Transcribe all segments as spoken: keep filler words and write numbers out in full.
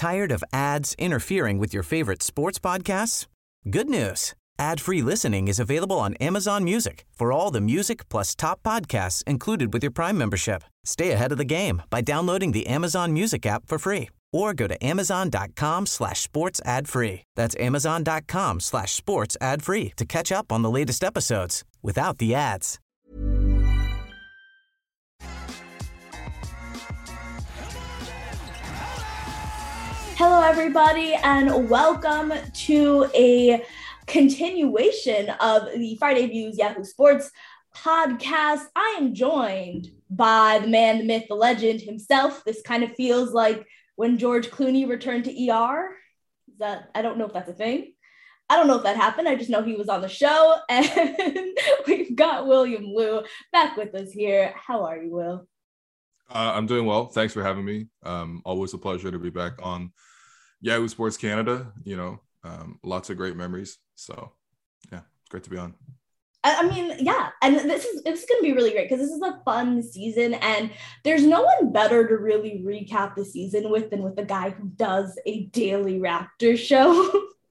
Tired of ads interfering with your favorite sports podcasts? Good news. Ad-free listening is available on Amazon Music for all the music plus top podcasts included with your Prime membership. Stay ahead of the game by downloading the Amazon Music app for free or go to amazon.com slash sports ad free. That's amazon.com slash sports ad free to catch up on the latest episodes without the ads. Hello, everybody, and welcome to a continuation of the Friday Views Yahoo Sports podcast. I am joined by the man, the myth, the legend himself. This kind of feels like when George Clooney returned to E R. Is that, I don't know if that's a thing. I don't know if that happened. I just know he was on the show. And we've got William Liu back with us here. How are you, Will? Uh, I'm doing well. Thanks for having me. Um, always a pleasure to be back on Yahoo Sports Canada. You know, um, lots of great memories. So, yeah, it's great to be on. I mean, yeah, and this is this is going to be really great because this is a fun season, and there's no one better to really recap the season with than with the guy who does a daily Raptors show.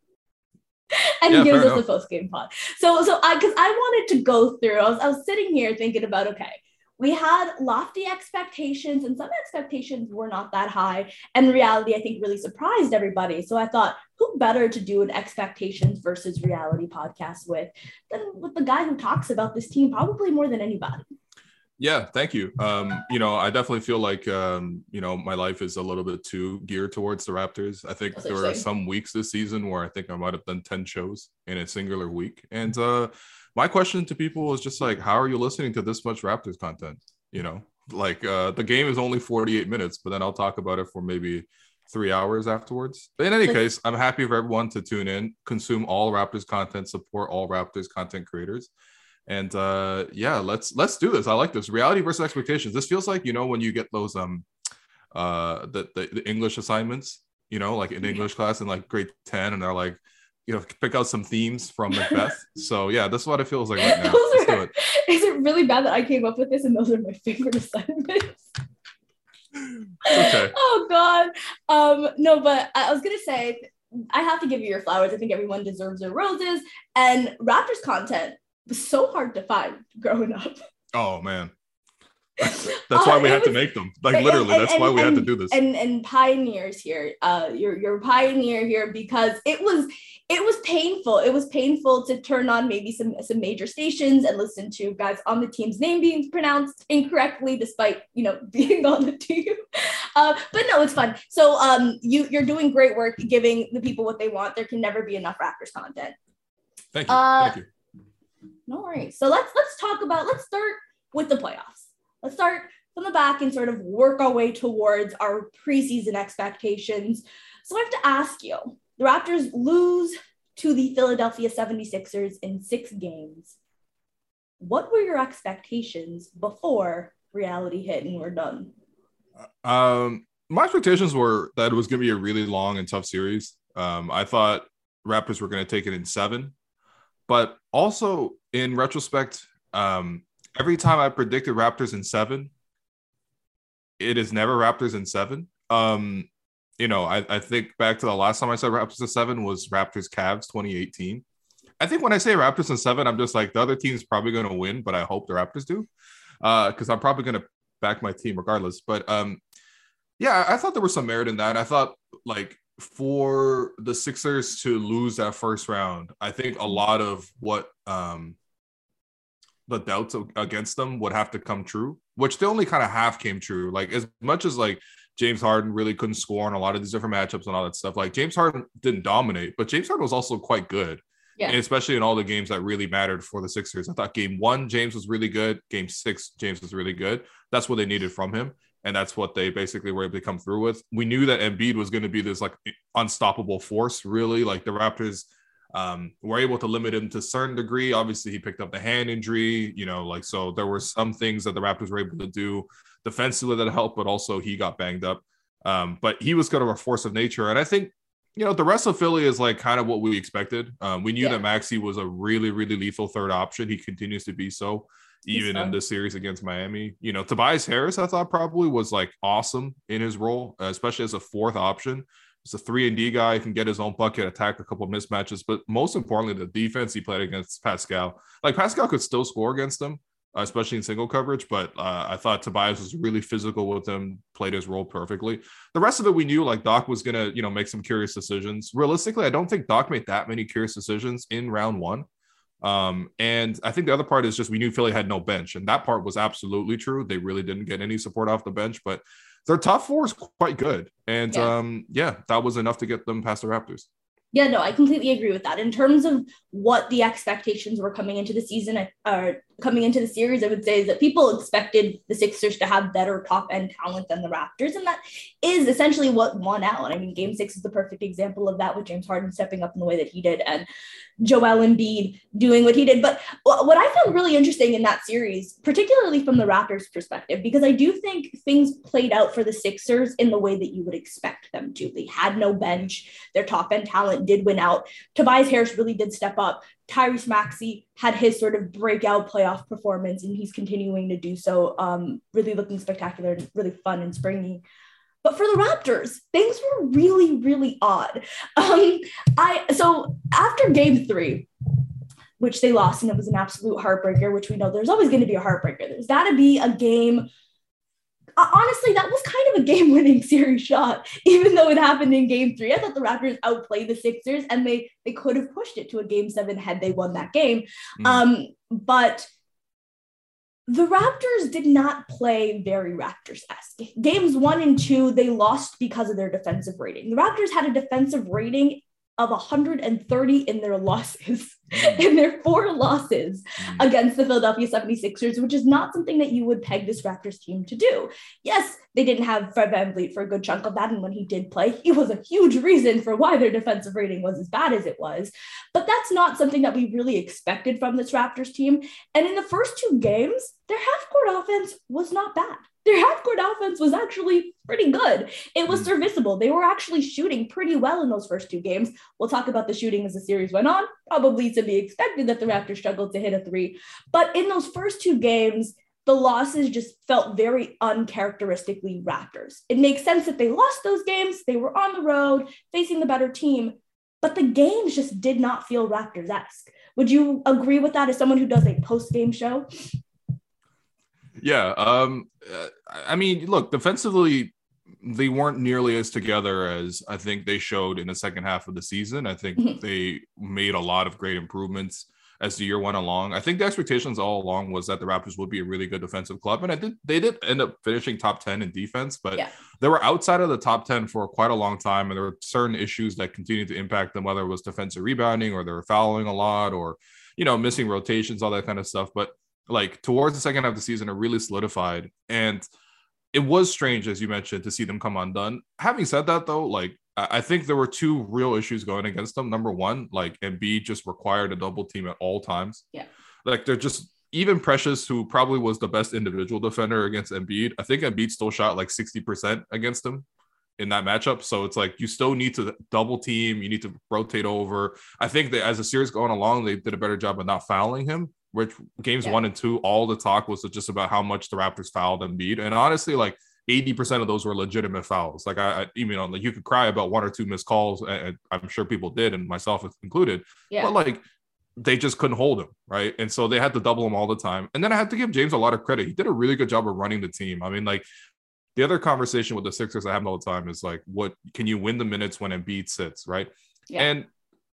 And yeah, he gives us a post-game pod. So, so I, because I wanted to go through, I was, I was sitting here thinking about, okay, we had lofty expectations and some expectations were not that high. And reality, I think, really surprised everybody. So I thought, who better to do an expectations versus reality podcast with than with the guy who talks about this team probably more than anybody. Yeah, thank you. Um, you know, I definitely feel like, um, you know, my life is a little bit too geared towards the Raptors. I think That's there are some weeks this season where I think I might have done ten shows in a singular week. And uh, my question to people is just like, how are you listening to this much Raptors content? You know, like uh, the game is only forty-eight minutes, but then I'll talk about it for maybe three hours afterwards. But in any case, I'm happy for everyone to tune in, consume all Raptors content, support all Raptors content creators. And uh, yeah, let's let's do this. I like this. Reality versus expectations. This feels like, you know, when you get those um uh the, the, the English assignments, you know, like in English class in like grade ten, and they're like, you know, pick out some themes from Macbeth. So yeah, this is what it feels like right now. Let's do it. Is it really bad that I came up with this and those are my favorite assignments? Okay. Oh God. Um, no, but I was gonna say I have to give you your flowers. I think everyone deserves their roses. And Raptors content was so hard to find growing up. Oh man. That's, that's why we had was, to make them. Like and, literally, and, that's and, why we and, had to do this. And and pioneers here. Uh you're you're a pioneer here because it was it was painful. It was painful to turn on maybe some some major stations and listen to guys on the team's name being pronounced incorrectly, despite, you know, being on the team. Uh, but no, it's fun. So um you you're doing great work giving the people what they want. There can never be enough Raptors content. Thank you. Uh, Thank you. No worries. So let's let's talk about let's start with the playoffs. Let's start from the back and sort of work our way towards our preseason expectations. So I have to ask you, the Raptors lose to the Philadelphia seventy-sixers in six games. What were your expectations before reality hit and we're done? Um, my expectations were that it was going to be a really long and tough series. Um, I thought Raptors were going to take it in seven. But also, in retrospect, um, every time I predicted Raptors in seven, it is never Raptors in seven. Um, you know, I, I think back to the last time I said Raptors in seven was Raptors Cavs twenty eighteen. I think when I say Raptors in seven, I'm just like, the other team's probably going to win, but I hope the Raptors do, because uh, I'm probably going to back my team regardless. But um, yeah, I thought there was some merit in that. I thought, like, for the Sixers to lose that first round, I think a lot of what um, the doubts against them would have to come true, which they only kind of half came true. Like, as much as like James Harden really couldn't score in a lot of these different matchups and all that stuff, like James Harden didn't dominate, but James Harden was also quite good. Yeah. And especially in all the games that really mattered for the Sixers. I thought game one, James was really good. Game six, James was really good. That's what they needed from him. And that's what they basically were able to come through with. We knew that Embiid was going to be this like unstoppable force, really. Like the Raptors um, were able to limit him to a certain degree. Obviously, he picked up the hand injury, you know, like, so there were some things that the Raptors were able to do defensively that helped, but also he got banged up. Um, but he was kind of a force of nature. And I think, you know, the rest of Philly is like kind of what we expected. Um, we knew yeah. that Maxey was a really, really lethal third option. He continues to be so. Even in this series against Miami, you know, Tobias Harris, I thought probably was like awesome in his role, uh, especially as a fourth option. He's a three and D guy, can get his own bucket, attack a couple of mismatches, but most importantly, the defense he played against Pascal. Like Pascal could still score against him, uh, especially in single coverage, but uh, I thought Tobias was really physical with him, played his role perfectly. The rest of it, we knew like Doc was gonna, you know, make some curious decisions. Realistically, I don't think Doc made that many curious decisions in round one. Um, and I think the other part is just we knew Philly had no bench, and that part was absolutely true. They really didn't get any support off the bench, but their top four is quite good. And yeah. um, yeah, that was enough to get them past the Raptors. Yeah, no, I completely agree with that. In terms of what the expectations were coming into the season, or uh, coming into the series, I would say is that people expected the Sixers to have better top end talent than the Raptors. And that is essentially what won out. I mean, game six is the perfect example of that, with James Harden stepping up in the way that he did and Joel Embiid doing what he did. But what I found really interesting in that series, particularly from the Raptors perspective, because I do think things played out for the Sixers in the way that you would expect them to. They had no bench. Their top end talent did win out. Tobias Harris really did step up. Tyrese Maxey had his sort of breakout playoff performance, and he's continuing to do so, um, really looking spectacular and really fun and springy. But for the Raptors, things were really, really odd. Um, I so after game three, which they lost, and it was an absolute heartbreaker, which we know there's always going to be a heartbreaker. There's got to be a game. Uh, honestly, that was kind of a game-winning series shot, even though it happened in game three. I thought the Raptors outplayed the Sixers, and they they could have pushed it to a game seven had they won that game. Mm. Um, but the Raptors did not play very Raptors-esque. Games one and two, they lost because of their defensive rating. The Raptors had a defensive rating of one hundred thirty in their losses, mm. in their four losses mm. against the Philadelphia seventy-sixers, which is not something that you would peg this Raptors team to do. Yes, they didn't have Fred VanVleet for a good chunk of that, and when he did play, he was a huge reason for why their defensive rating was as bad as it was. But that's not something that we really expected from this Raptors team. And in the first two games, their half-court offense was not bad. Their half-court offense was actually pretty good. It was serviceable. They were actually shooting pretty well in those first two games. We'll talk about the shooting as the series went on. Probably to be expected that the Raptors struggled to hit a three. But in those first two games, the losses just felt very uncharacteristically Raptors. It makes sense that they lost those games. They were on the road, facing the better team. But the games just did not feel Raptors-esque. Would you agree with that as someone who does a post-game show? Yeah. Um, I mean, look, defensively, they weren't nearly as together as I think they showed in the second half of the season. I think mm-hmm. they made a lot of great improvements as the year went along. I think the expectations all along was that the Raptors would be a really good defensive club. And I did, they did end up finishing top ten in defense, but yeah. they were outside of the top ten for quite a long time. And there were certain issues that continued to impact them, whether it was defensive rebounding or they were fouling a lot or, you know, missing rotations, all that kind of stuff. But like towards the second half of the season, it really solidified. And it was strange, as you mentioned, to see them come undone. Having said that, though, like I think there were two real issues going against them. Number one, like Embiid just required a double team at all times. Yeah. Like they're just, even Precious, who probably was the best individual defender against Embiid, I think Embiid still shot like sixty percent against him in that matchup. So it's like you still need to double team. You need to rotate over. I think that as the series going along, they did a better job of not fouling him. Which games yeah. one and two, all the talk was just about how much the Raptors fouled Embiid. And honestly, like eighty percent of those were legitimate fouls. Like I, I you know, like you could cry about one or two missed calls, and I'm sure people did, and myself included. Yeah. But like they just couldn't hold him, right? And so they had to double him all the time. And then I have to give James a lot of credit. He did a really good job of running the team. I mean, like the other conversation with the Sixers I have all the time is like, what can you win the minutes when Embiid sits, right? Yeah. And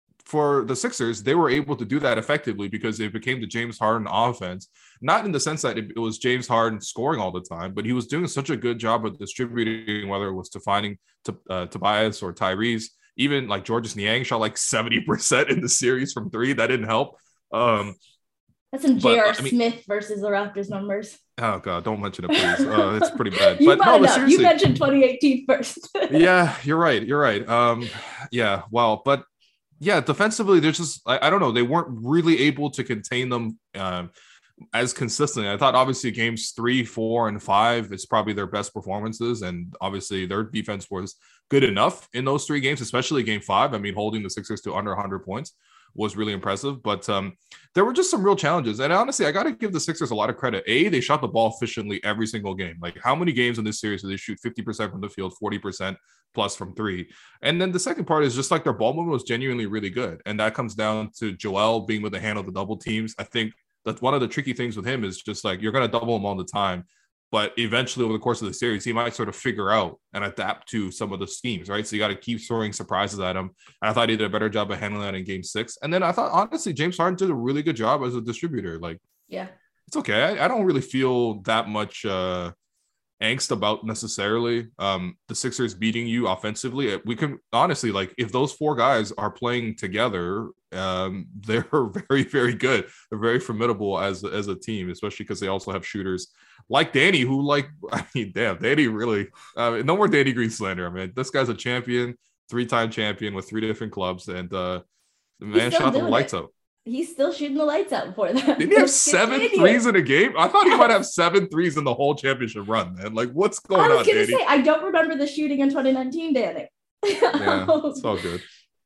for the Sixers, they were able to do that effectively because it became the James Harden offense, not in the sense that it, it was James Harden scoring all the time, but he was doing such a good job of distributing, whether it was to finding to, uh, Tobias or Tyrese. Even like Georges Niang shot like seventy percent in the series from three. That didn't help. Um, That's some J R. I mean, Smith versus the Raptors numbers. Oh, God, don't mention it, please. Uh, it's pretty bad. you but no, but seriously, you mentioned twenty eighteen first. yeah, you're right. You're right. Um, yeah, well, but yeah, defensively, there's just, I, I don't know, they weren't really able to contain them um, as consistently. I thought obviously games three, four, and five, it's probably their best performances. And obviously their defense was good enough in those three games, especially game five. I mean, holding the Sixers to under one hundred points was really impressive. But um, there were just some real challenges. And honestly, I got to give the Sixers a lot of credit. A, they shot the ball efficiently every single game. Like, how many games in this series do they shoot fifty percent from the field, forty percent plus from three? And then the second part is just like their ball movement was genuinely really good. And that comes down to Joel being able to handle the double teams. I think that's one of the tricky things with him is just like, you're going to double him all the time. But eventually, over the course of the series, he might sort of figure out and adapt to some of the schemes, right? So you got to keep throwing surprises at him. And I thought he did a better job of handling that in game six. And then I thought, honestly, James Harden did a really good job as a distributor. Like, yeah, it's okay. I, I don't really feel that much uh, angst about necessarily um, the Sixers beating you offensively. We can honestly, like, if those four guys are playing together, um, they're very, very good. They're very formidable as, as a team, especially because they also have shooters like Danny, who, like, I mean, damn, Danny really, uh, no more Danny Green slander. I mean, this guy's a champion, three-time champion with three different clubs, and uh, the man shot the lights out. He's still shooting the lights out for them. Didn't he have seven threes in a game? I thought he might have seven threes in the whole championship run, man. Like, what's going on, I was on, gonna Danny? say, I don't remember the shooting in twenty nineteen, Danny. Yeah, it's all good.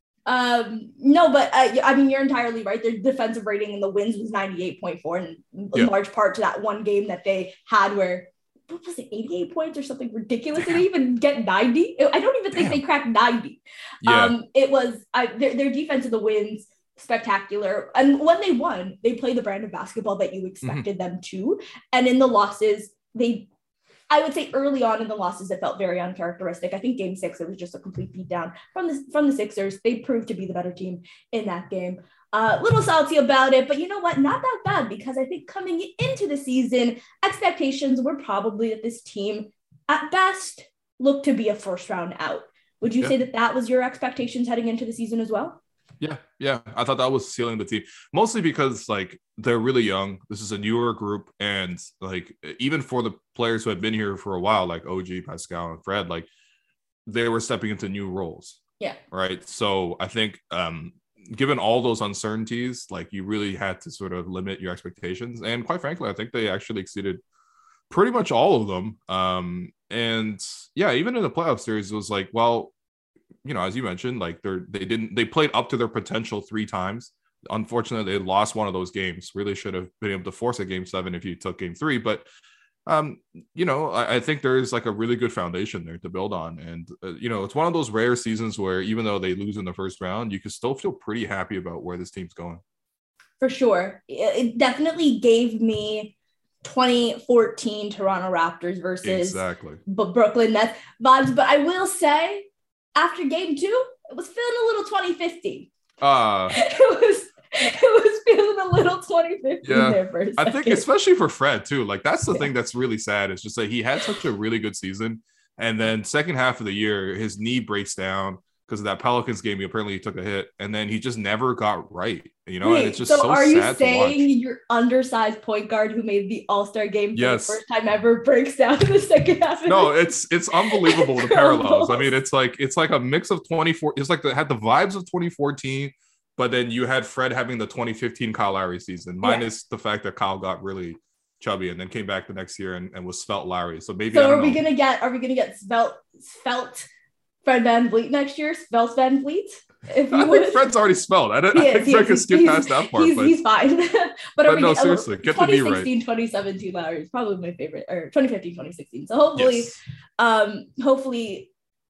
Um, no, but uh, I mean, you're entirely right. Their defensive rating in the wins was ninety-eight point four, and in yeah. large part to that one game that they had where, what was it, eighty-eight points or something ridiculous? Did they even get ninety? I don't even think Damn. they cracked ninety. Yeah. Um, it was I, their, their defense in the wins, spectacular. And when they won, they played the brand of basketball that you expected mm-hmm. them to. And in the losses, they I would say early on in the losses, it felt very uncharacteristic. I think game six, it was just a complete beatdown from the, from the Sixers. They proved to be the better team in that game. A uh, little salty about it, but you know what? Not that bad, because I think coming into the season, expectations were probably that this team, at best, looked to be a first round out. Would you yeah. say that that was your expectations heading into the season as well? Yeah, yeah. I thought that was sealing the team, mostly because, like, they're really young. This is a newer group, and, like, even for the players who had been here for a while, like O G, Pascal, and Fred, like, they were stepping into new roles. Yeah. Right. So I think, um, given all those uncertainties, like, you really had to sort of limit your expectations. And quite frankly, I think they actually exceeded pretty much all of them. Um, and yeah, even in the playoff series, it was like, well, you know, as you mentioned, like they're, they didn't, they played up to their potential three times. Unfortunately, they lost one of those games. Really should have been able to force a game seven if you took game three. But, um, you know, I, I think there is like a really good foundation there to build on. And, uh, you know, it's one of those rare seasons where even though they lose in the first round, you can still feel pretty happy about where this team's going. For sure. It definitely gave me twenty fourteen Toronto Raptors versus exactly. B- Brooklyn Nets vibes. But I will say, after game two, it was feeling a little twenty fifteen. Uh, it was it was feeling a little twenty fifteen yeah, there for a second. I think especially for Fred too. Like, that's the yeah. thing that's really sad. It's just like he had such a really good season, and then second half of the year, his knee breaks down because of that Pelicans game. He apparently took a hit, and then he just never got right. You know, Wait, and it's just so, so are sad you to saying watch. Your undersized point guard who made the All-Star game for yes. the first time ever breaks down in the second half? No, it's it's unbelievable the parallels. I mean, it's like it's like a mix of twenty-four. It's like it had the vibes of twenty fourteen, but then you had Fred having the twenty fifteen Kyle Lowry season, minus yeah. the fact that Kyle got really chubby and then came back the next year and, and was Svelte Lowry. So maybe so I don't are we know. gonna get are we gonna get Svelte Svelte Fred VanVleet next year? Svelte VanVleet? If you I would. think Fred's already spelled. I, don't, He I think is, Fred can skip he's, past that part. He's, but, he's fine. but but are we no, get, seriously, get the knee right. twenty sixteen, twenty seventeen Lowry is probably my favorite, or twenty fifteen, twenty sixteen. So hopefully, yes. um, hopefully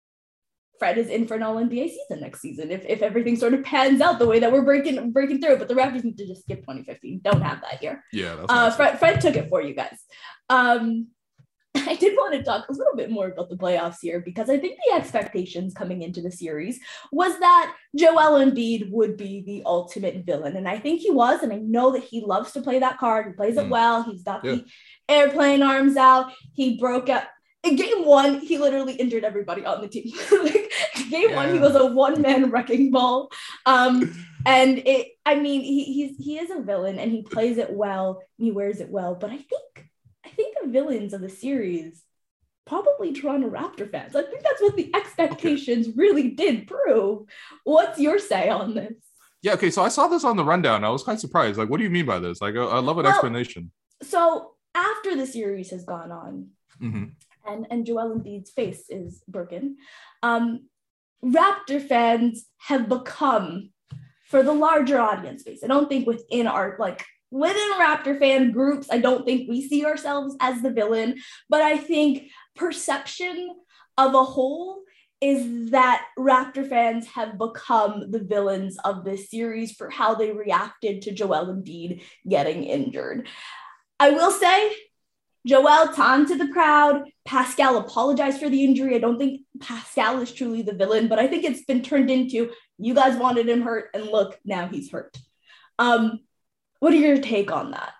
Fred is in for an all N B A season next season if, if everything sort of pans out the way that we're breaking breaking through. But the Raptors need to just skip twenty fifteen. Don't have that here. Yeah, that's uh, nice. Fred, Fred took it for you guys. Um, I did want to talk a little bit more about the playoffs here, because I think the expectations coming into the series was that Joel Embiid would be the ultimate villain. And I think he was, and I know that he loves to play that card. He plays it mm. well. He's got yeah. the airplane arms out. He broke up. In game one, he literally injured everybody on the team. like, game yeah. one, he was a one-man wrecking ball. Um, and it, I mean, he he's he is a villain, and he plays it well, and he wears it well. But I think I think the villains of the series, probably Toronto Raptor fans. I think that's what the expectations okay. really did prove. What's your say on this? Yeah, okay, so I saw this on the rundown. I was quite surprised. Like, what do you mean by this? Like, I, I love an well, explanation. So after the series has gone on, mm-hmm. and, and Joel Embiid's face is broken, um, Raptor fans have become for the larger audience base. I don't think within our, like, within Raptor fan groups, I don't think we see ourselves as the villain, but I think perception of a whole is that Raptor fans have become the villains of this series for how they reacted to Joel Embiid getting injured. I will say, Joel taunted the crowd. Pascal apologized for the injury. I don't think Pascal is truly the villain, but I think it's been turned into, you guys wanted him hurt, and look, now he's hurt. Um, What are your take on that?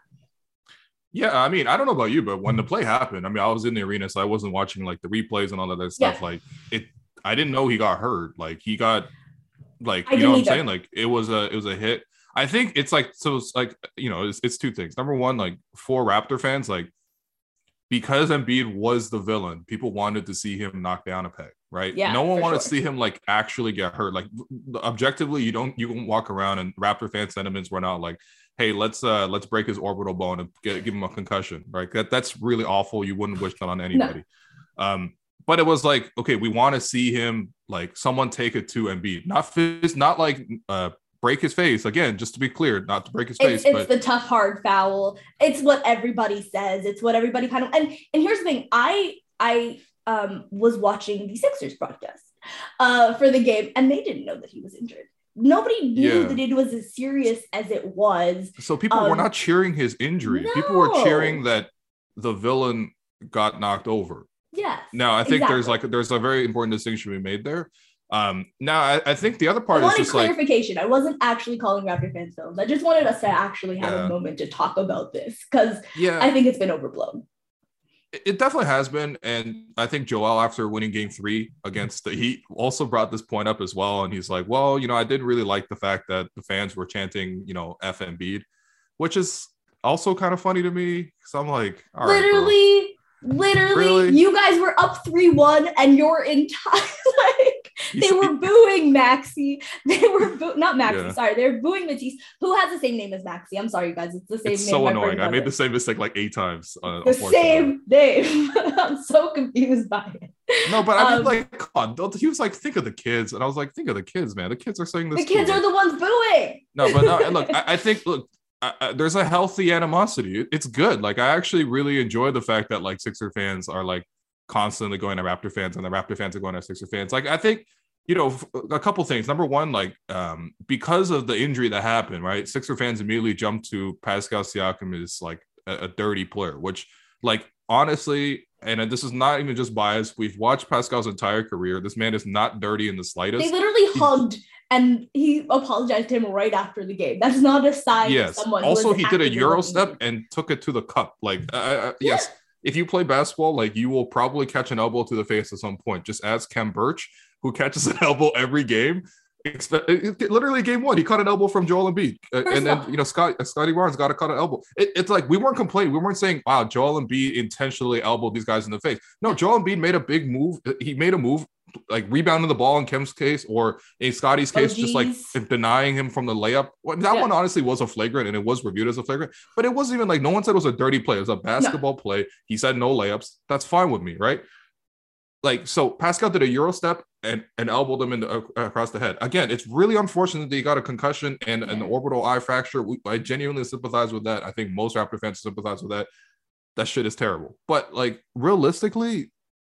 Yeah, I mean, I don't know about you, but when the play happened, I mean, I was in the arena, so I wasn't watching like the replays and all of that stuff. Yeah. Like it, I didn't know he got hurt. Like he got, like I you know what I'm either. saying? Like it was a, it was a hit. I think it's like so. It's like you know, it's, it's two things. Number one, like for Raptor fans, like because Embiid was the villain, people wanted to see him knock down a peg, right? Yeah, no one for wanted sure. to see him like actually get hurt. Like objectively, you don't you can walk around and Raptor fan sentiments were not like, hey, let's uh let's break his orbital bone and get, give him a concussion, right? That that's really awful. You wouldn't wish that on anybody. No. Um, but it was like, okay, we want to see him like someone take it to Embiid, not fizz, not like uh break his face again. Just to be clear, not to break his face. It's, it's but the tough hard foul. It's what everybody says. It's what everybody kind of and and here's the thing. I I um was watching the Sixers broadcast uh for the game, and they didn't know that he was injured. Nobody knew Yeah. that it was as serious as it was. So people Um, were not cheering his injury. no. People were cheering that the villain got knocked over. Yes. Now, I think exactly. there's like there's a very important distinction we made there. Um, now, I, I think the other I part is wanted just like clarification. I wasn't actually calling Raptor fans villains. I just wanted us to actually have Yeah. a moment to talk about this because yeah, I think it's been overblown. it- it definitely has been, and I think Joel, after winning Game Three against the Heat, also brought this point up as well. And he's like, "Well, you know, I did really like the fact that the fans were chanting, you know, F Embiid," which is also kind of funny to me because I'm like, all right, bro. literally, literally, Really? you guys were up three one, and your entire like You they see- were booing Maxi. They were boo- not Maxi. Yeah. Sorry, they were booing Matisse, who has the same name as Maxi. I'm sorry, you guys. It's the same It's name. so my annoying. friend I made has the it. same mistake like eight times. Uh, the unfortunately. same name. I'm so confused by it. No, but I mean, Um, like, come on. Don't- He was like, think of the kids. And I was like, think of the kids, man. The kids are saying this. The kids too. are the ones booing. No, but no, and look, I, I think, look, I, I, there's a healthy animosity. It- It's good. Like, I actually really enjoy the fact that, like, Sixer fans are, like, constantly going to Raptor fans and the Raptor fans are going to Sixer fans. Like, I think, you know, f- a couple things. Number one, like, um, because of the injury that happened, right, Sixer fans immediately jumped to Pascal Siakam is, like, a, a dirty player, which, like, honestly, and this is not even just bias, we've watched Pascal's entire career. This man is not dirty in the slightest. They literally hugged and he apologized to him right after the game. That's not a sign Yes. of someone. who Also, is he did a actively Euro loving step you. and took it to the cup. Like, uh, uh, Yeah. yes, if you play basketball, like you will probably catch an elbow to the face at some point. Just ask Kem Birch, who catches an elbow every game. Expe- it- it- Literally, game one, he caught an elbow from Joel Embiid, Uh, First and then off- you know Scott uh, Scotty Barnes got to cut an elbow. It, it's like we weren't complaining. We weren't saying, "Wow, Joel Embiid intentionally elbowed these guys in the face." No, Joel Embiid made a big move. He made a move, like rebounding the ball in Kem's case, or in Scotty's case, just like O Gs. denying him from the layup. Well, that Yeah. one honestly was a flagrant, and it was reviewed as a flagrant. But it wasn't even like no one said it was a dirty play. It was a basketball play. He said no layups. That's fine with me, right? Like, so Pascal did a Euro step and, and elbowed him in the, uh, across the head. Again, it's really unfortunate that he got a concussion and an Yeah. orbital eye fracture. We, I genuinely sympathize with that. I think most Raptor fans sympathize with that. That shit is terrible. But like realistically,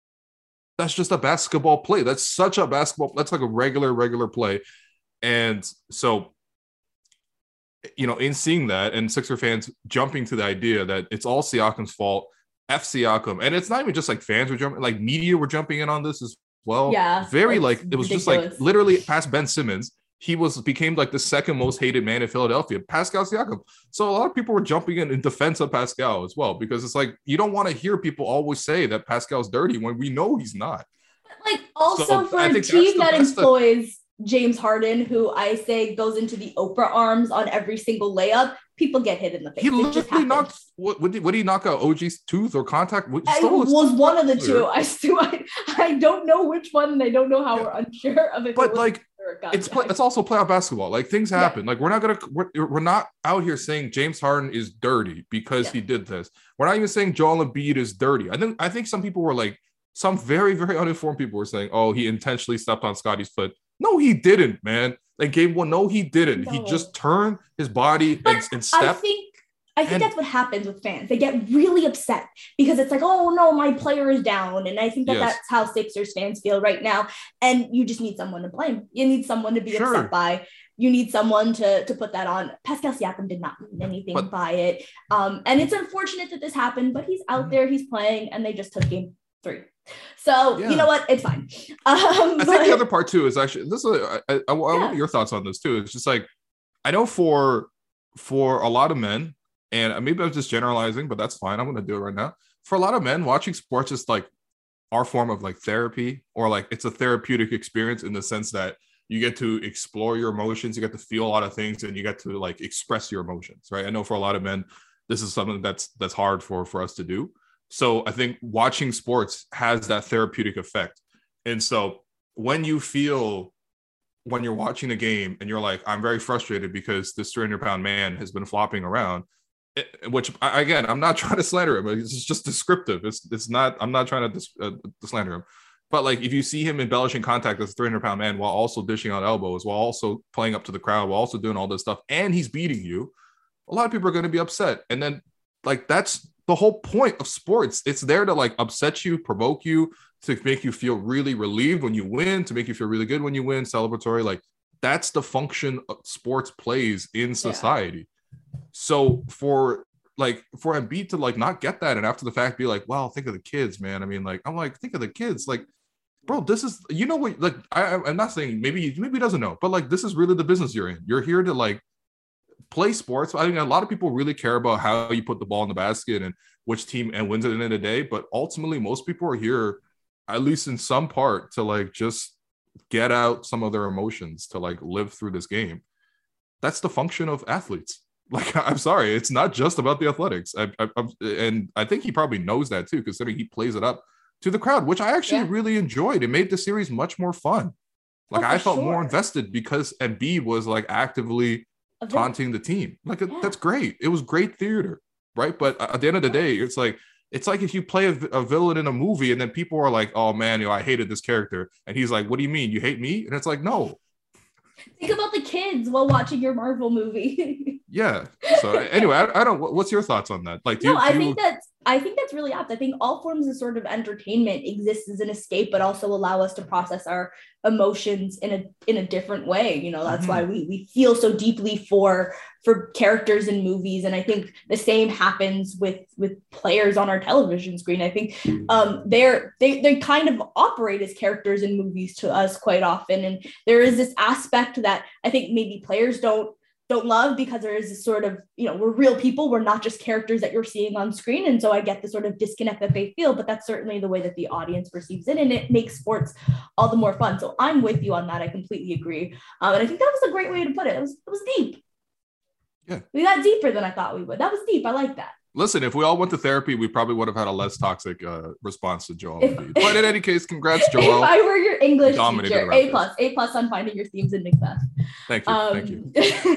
that's just a basketball play. That's such a basketball. That's like a regular, regular play. And so, you know, in seeing that and Sixer fans jumping to the idea that it's all Siakam's fault, F Siakam, and it's not even just like fans were jumping, like media were jumping in on this as well. Yeah, very it's like it was just like ridiculous. literally past Ben Simmons. He was became like the second most hated man in Philadelphia, Pascal Siakam. So a lot of people were jumping in in defense of Pascal as well, because it's like you don't want to hear people always say that Pascal's dirty when we know he's not. Like also So, for I a think that's team the that best that- employs James Harden, who I say goes into the Oprah arms on every single layup, people get hit in the face. He It just literally happens. knocked. What, what, did, what did he knock out? O G's tooth or contact? What, he I stole his- was one of the clear. two. I still, I, I don't know which one, and I don't know how Yeah. we're unsure of it. But like, or it's play, contact. it's also playoff basketball. Like things Yeah. happen. Like we're not gonna we're, we're not out here saying James Harden is dirty because Yeah. he did this. We're not even saying Joel Embiid is dirty. I think I think some people were like some very very uninformed people were saying, oh, he intentionally stepped on Scotty's foot. No, he didn't, man. Like game one, no, he didn't. No. He just turned his body and, and stepped. I think I think and, that's what happens with fans. They get really upset because it's like, oh no, my player is down. And I think that yes. that's how Sixers fans feel right now. And you just need someone to blame. You need someone to be sure. upset by. You need someone to, to put that on. Pascal Siakam did not mean anything but, by it. Um, and it's unfortunate that this happened, but he's out there, he's playing, and they just took game three. So yeah. you know what? It's fine. Um, I but, think the other part too is actually this. Is a, I, I, I, I yeah. want your thoughts on this too. It's just like, I know for, for a lot of men, and maybe I'm just generalizing, but that's fine. I'm going to do it right now. For a lot of men, watching sports is like our form of like therapy, or like it's a therapeutic experience in the sense that you get to explore your emotions, you get to feel a lot of things, and you get to like express your emotions, right? I know for a lot of men, this is something that's that's hard for, for us to do. So I think watching sports has that therapeutic effect. And so when you feel, when you're watching a game and you're like, I'm very frustrated because this three hundred pound man has been flopping around, it, which again, I'm not trying to slander him. It's just descriptive. It's it's not, I'm not trying to, dis, uh, to slander him. But like, if you see him embellishing contact as a three hundred pound man while also dishing out elbows, while also playing up to the crowd, while also doing all this stuff, and he's beating you, a lot of people are going to be upset. And then like, that's the whole point of sports. It's there to like upset you, provoke you, to make you feel really relieved when you win, to make you feel really good when you win, celebratory. Like that's the function of sports plays in society. Yeah. So for like, for Embiid to like not get that, and after the fact be like, wow, think of the kids, man. I mean, like, I'm like, think of the kids. Like, bro, this is, you know what, like, I, I'm not saying maybe, maybe he doesn't know, but like, this is really the business you're in. You're here to like play sports. I mean, a lot of people really care about how you put the ball in the basket and which team and wins at the end of the day. But ultimately, most people are here, at least in some part, to like just get out some of their emotions, to like live through this game. That's the function of athletes. Like, I'm sorry, it's not just about the athletics. I, I, I, and I think he probably knows that too, considering he plays it up to the crowd, which I actually yeah. really enjoyed. It made the series much more fun. Like, oh, I felt sure. more invested because Embiid was like actively taunting the team. Like, yeah. that's great. It was great theater, right? But at the end of the day, it's like, it's like if you play a, a villain in a movie and then people are like, oh man, you know, I hated this character. And he's like, what do you mean? You hate me? And it's like, no. Think about the kids while watching your Marvel movie. Yeah. So anyway, I, I don't, what's your thoughts on that? Like, do no, you, I do think you... that's, I think that's really apt. I think all forms of sort of entertainment exist as an escape, but also allow us to process our emotions in a in a different way. You know, that's mm-hmm. why we we feel so deeply for for characters in movies. And I think the same happens with with players on our television screen. I think um, they're they they kind of operate as characters in movies to us quite often. And there is this aspect that I think maybe players don't don't love, because there is this sort of, you know, we're real people. We're not just characters that you're seeing on screen. And so I get the sort of disconnect that they feel, but that's certainly the way that the audience perceives it. And it makes sports all the more fun. So I'm with you on that. I completely agree. Um, and I think that was a great way to put it. It was, it was deep. Yeah. We got deeper than I thought we would. That was deep. I like that. Listen, if we all went to therapy, we probably would have had a less toxic uh, response to Joel Embiid. But in any case, congrats, Joel. If I were your English teacher, A plus, A plus on finding your themes in Macbeth. Thank you, um, thank you.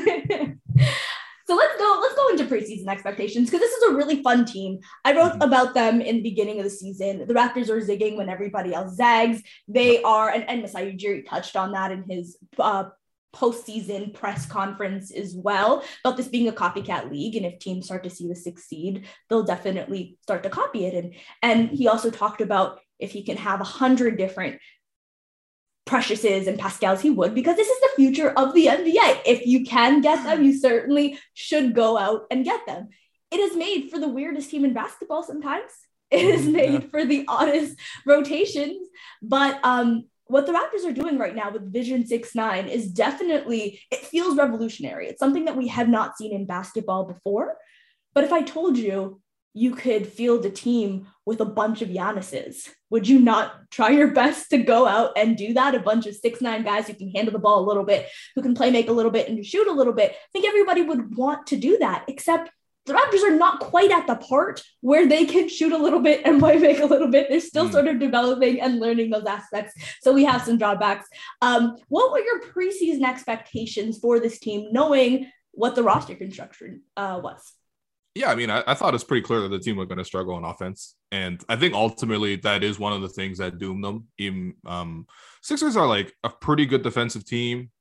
So let's go. Let's go into preseason expectations, because this is a really fun team. I wrote mm-hmm. about them in the beginning of the season. The Raptors are zigging when everybody else zags. They are, and, and Masai Ujiri touched on that in his uh, postseason press conference as well, about this being a copycat league, and if teams start to see the sixth seed, they'll definitely start to copy it. And and he also talked about if he can have a hundred different Preciouses and Pascals, he would, because this is the future of the N B A. If you can get them, you certainly should go out and get them. It is made for the weirdest team in basketball sometimes. It is made yeah. for the oddest rotations, but um what the Raptors are doing right now with Vision six nine is definitely, it feels revolutionary. It's something that we have not seen in basketball before. But if I told you you could field a team with a bunch of Giannis's, would you not try your best to go out and do that? A bunch of six nine guys who can handle the ball a little bit, who can play make a little bit and shoot a little bit. I think everybody would want to do that, except the Raptors are not quite at the part where they can shoot a little bit and play make a little bit. They're still mm. sort of developing and learning those aspects. So we have some drawbacks. Um, what were your preseason expectations for this team, knowing what the roster construction uh, was? Yeah, I mean, I, I thought it's pretty clear that the team was going to struggle on offense. And I think ultimately that is one of the things that doomed them. Even, um, Sixers are like a pretty good defensive team.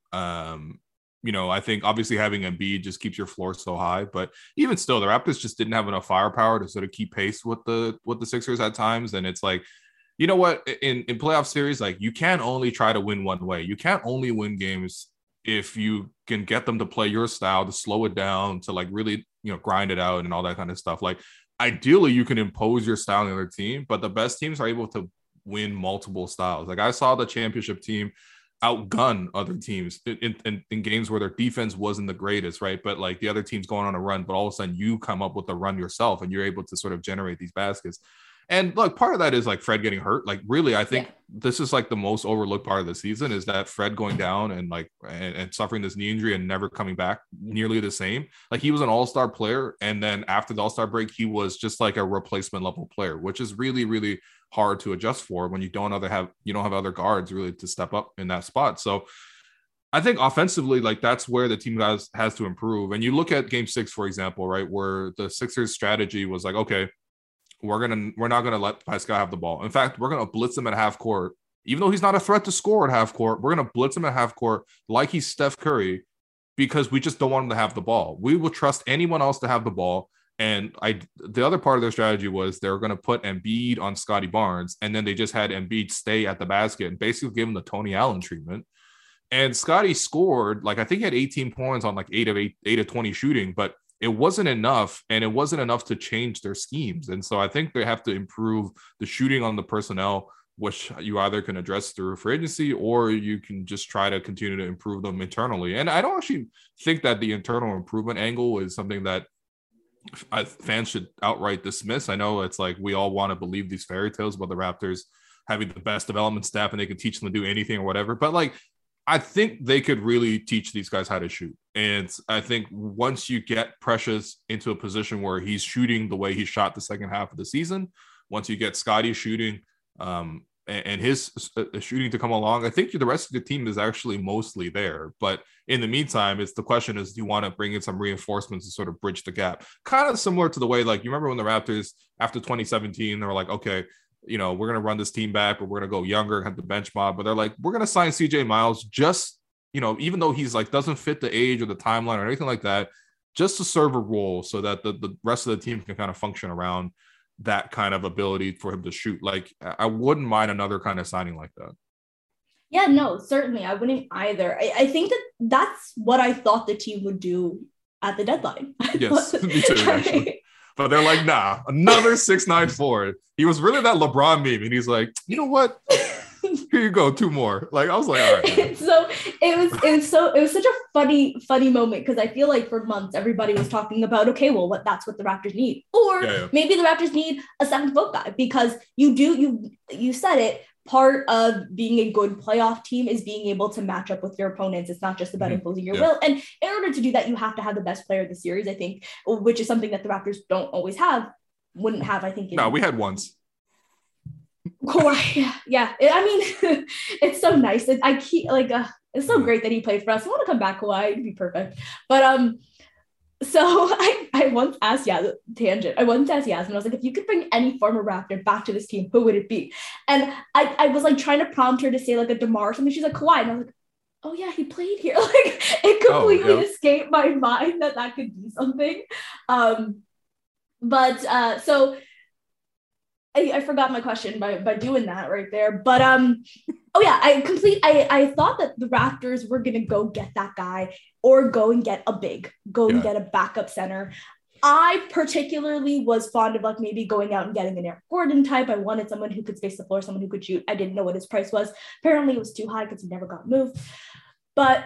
Um, you know, I think obviously having Embiid just keeps your floor so high, but even still, the Raptors just didn't have enough firepower to sort of keep pace with the with the Sixers at times. And it's like, you know what, in in playoff series, like you can't only try to win one way. You can't only win games if you can get them to play your style, to slow it down, to like really, you know, grind it out and all that kind of stuff. Like ideally, you can impose your style on the other team, but the best teams are able to win multiple styles. Like I saw the championship team outgun other teams in, in, in games where their defense wasn't the greatest, right? But like the other team's going on a run, but all of a sudden you come up with a run yourself and you're able to sort of generate these baskets. And look, part of that is like Fred getting hurt. Like really, I think yeah. this is like the most overlooked part of the season is that Fred going down and like and, and suffering this knee injury and never coming back nearly the same. Like he was an all-star player. And then after the all-star break, he was just like a replacement level player, which is really, really hard to adjust for when you don't other have you don't have other guards really to step up in that spot. So I think offensively, like that's where the team has has to improve. And you look at game six, for example, right, where the Sixers strategy was like, okay, we're gonna we're not gonna let Pascal have the ball. In fact, we're gonna blitz him at half court, even though he's not a threat to score at half court. We're gonna blitz him at half court like he's Steph Curry because we just don't want him to have the ball. We will trust anyone else to have the ball. And I, the other part of their strategy was they were going to put Embiid on Scotty Barnes, and then they just had Embiid stay at the basket and basically give him the Tony Allen treatment. And Scotty scored, like I think he had eighteen points on like eight of eight, eight of twenty shooting, but it wasn't enough, and it wasn't enough to change their schemes. And so I think they have to improve the shooting on the personnel, which you either can address through free agency or you can just try to continue to improve them internally. And I don't actually think that the internal improvement angle is something that I, fans should outright dismiss. I know it's like we all want to believe these fairy tales about the Raptors having the best development staff and they can teach them to do anything or whatever. But like, I think they could really teach these guys how to shoot. And I think once you get Precious into a position where he's shooting the way he shot the second half of the season, once you get Scotty shooting um, and, and his uh, shooting to come along, I think the rest of the team is actually mostly there. But in the meantime, it's the question is, do you want to bring in some reinforcements to sort of bridge the gap? Kind of similar to the way, like, you remember when the Raptors, after twenty seventeen, they were like, okay, you know, we're going to run this team back, but we're going to go younger, have the bench mob. But they're like, we're going to sign C J Miles just, you know, even though he's like, doesn't fit the age or the timeline or anything like that, just to serve a role so that the, the rest of the team can kind of function around that kind of ability for him to shoot. Like, I wouldn't mind another kind of signing like that. Yeah, no, certainly. I wouldn't either. I, I think that that's what I thought the team would do at the deadline. Yes, me too, actually. But they're like, nah, another six nine forward. He was really that LeBron meme. And he's like, you know what? Here you go, two more. Like, I was like, all right. So it was it was so it was such a funny, funny moment because I feel like for months everybody was talking about, okay, well, what that's what the Raptors need. Or yeah, yeah. maybe the Raptors need a seventh foot guy because you do you you said it. Part of being a good playoff team is being able to match up with your opponents. It's not just about mm-hmm. imposing your yeah. will. And in order to do that, you have to have the best player of the series, I think, which is something that the Raptors don't always have, wouldn't have, I think. No, we had once. Kawhi, yeah, yeah. I mean, it's so nice. It, I keep like, uh, it's so great that he played for us. I want to come back, Kawhi. It'd be perfect. But um, so I, I once asked Yas, tangent, I once asked Yasmin, I was like, if you could bring any former Raptor back to this team, who would it be? And I, I was like trying to prompt her to say like a DeMar or something. She's like, Kawhi. And I was like, oh yeah, he played here. Like it completely oh, yeah. escaped my mind that that could be something. Um, but uh, so I, I forgot my question by, by doing that right there. But um, oh yeah, I complete. I, I thought that the Raptors were gonna go get that guy or go and get a big, go yeah. and get a backup center. I particularly was fond of like maybe going out and getting an Eric Gordon type. I wanted someone who could space the floor, someone who could shoot. I didn't know what his price was. Apparently it was too high because he never got moved. But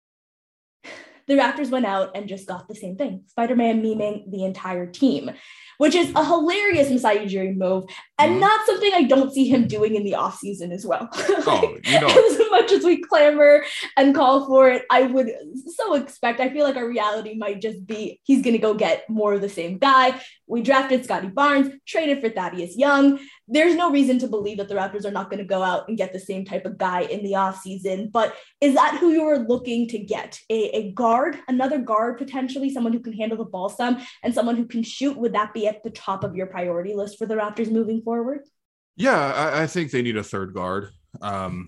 the Raptors went out and just got the same thing. Spider-Man memeing the entire team, which is a hilarious Masai Ujiri move and mm-hmm. not something I don't see him doing in the offseason as well. like, oh, you know. As much as we clamor and call for it, I would so expect, I feel like our reality might just be he's going to go get more of the same guy. We drafted Scotty Barnes, traded for Thaddeus Young. There's no reason to believe that the Raptors are not going to go out and get the same type of guy in the offseason. But is that who you were looking to get? A, a guard, another guard potentially, someone who can handle the ball some, and someone who can shoot? Would that be at the top of your priority list for the Raptors moving forward? Yeah, I, I think they need a third guard. Um,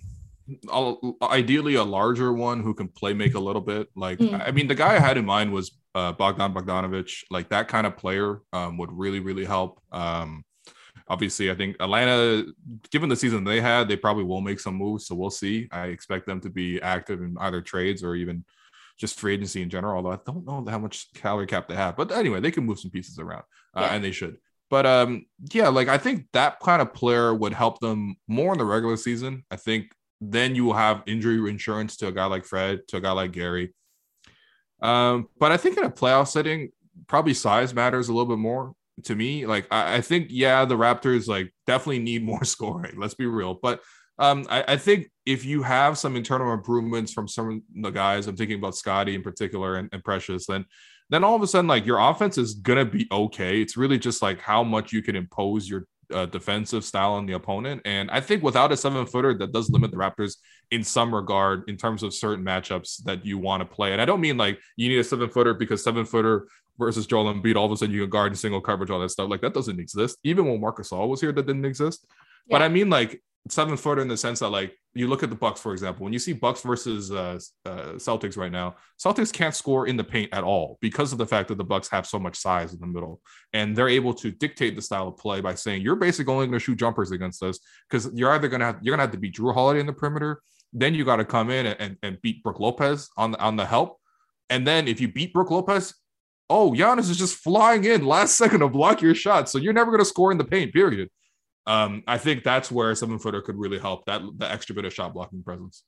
I'll, ideally a larger one who can play make a little bit. Like, Mm. I mean, the guy I had in mind was uh, Bogdan Bogdanovic. Like that kind of player um, would really, really help. Um, obviously, I think Atlanta, given the season they had, they probably will make some moves. So we'll see. I expect them to be active in either trades or even just free agency in general. Although I don't know how much salary cap they have. But anyway, they can move some pieces around, uh, Yeah. and they should. But um, yeah, like I think that kind of player would help them more in the regular season. I think then you will have injury insurance to a guy like Fred, to a guy like Gary. Um, but I think in a playoff setting, probably size matters a little bit more to me. Like I, I think, yeah, the Raptors like definitely need more scoring. Let's be real. But um, I, I think if you have some internal improvements from some of the guys, I'm thinking about Scotty in particular and, and Precious, then then all of a sudden, like your offense is gonna be okay. It's really just like how much you can impose your uh, defensive style on the opponent. And I think without a seven footer, that does limit the Raptors in some regard in terms of certain matchups that you want to play. And I don't mean like you need a seven footer because seven footer versus Joel Embiid, all of a sudden you can guard in single coverage, all that stuff. Like that doesn't exist. Even when Marc Gasol was here, that didn't exist. Yeah. But I mean like seven footer in the sense that like you look at the Bucks, for example, when you see Bucks versus uh, uh, Celtics right now, Celtics can't score in the paint at all because of the fact that the Bucks have so much size in the middle, and they're able to dictate the style of play by saying you're basically only going to shoot jumpers against us because you're either going to have you're going to have to beat Drew Holiday in the perimeter, then you got to come in and, and beat Brook Lopez on the, on the help, and then if you beat Brook Lopez, oh Giannis is just flying in last second to block your shot, so you're never going to score in the paint. Period. Um, I think that's where a seven footer could really help, that the extra bit of shot blocking presence.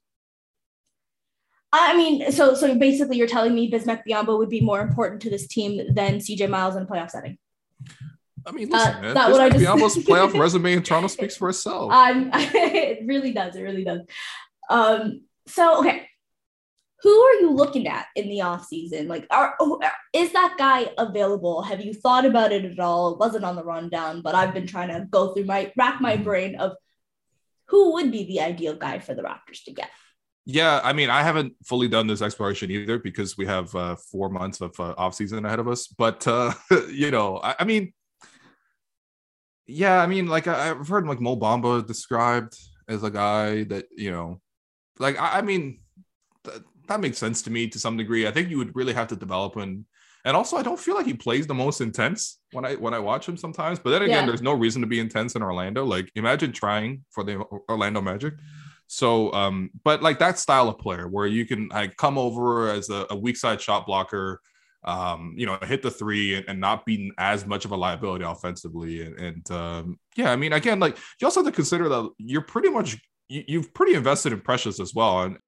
I mean, so so basically you're telling me Bismack Biyombo would be more important to this team than C J Miles in a playoff setting. I mean, listen, uh, man. That what I just... Biyombo's playoff resume in Toronto speaks for itself. Um, it really does. It really does. Um, so, okay. Who are you looking at in the offseason? Like, are, is that guy available? Have you thought about it at all? It wasn't on the rundown, but I've been trying to go through my, rack my brain of who would be the ideal guy for the Raptors to get. Yeah, I mean, I haven't fully done this exploration either because we have uh, four months of uh, offseason ahead of us. But, uh, you know, I, I mean, yeah, I mean, like I, I've heard like Mo Bamba described as a guy that, you know, like, I, I mean, th- that makes sense to me to some degree. I think you would really have to develop him. And also, I don't feel like he plays the most intense when I when I watch him sometimes. But then again, yeah. There's no reason to be intense in Orlando. Like, imagine trying for the Orlando Magic. So, um, but like that style of player where you can like come over as a, a weak side shot blocker, um, you know, hit the three and, and not be as much of a liability offensively. And, and um, yeah, I mean, again, like you also have to consider that you're pretty much you, you've pretty invested in Precious as well. And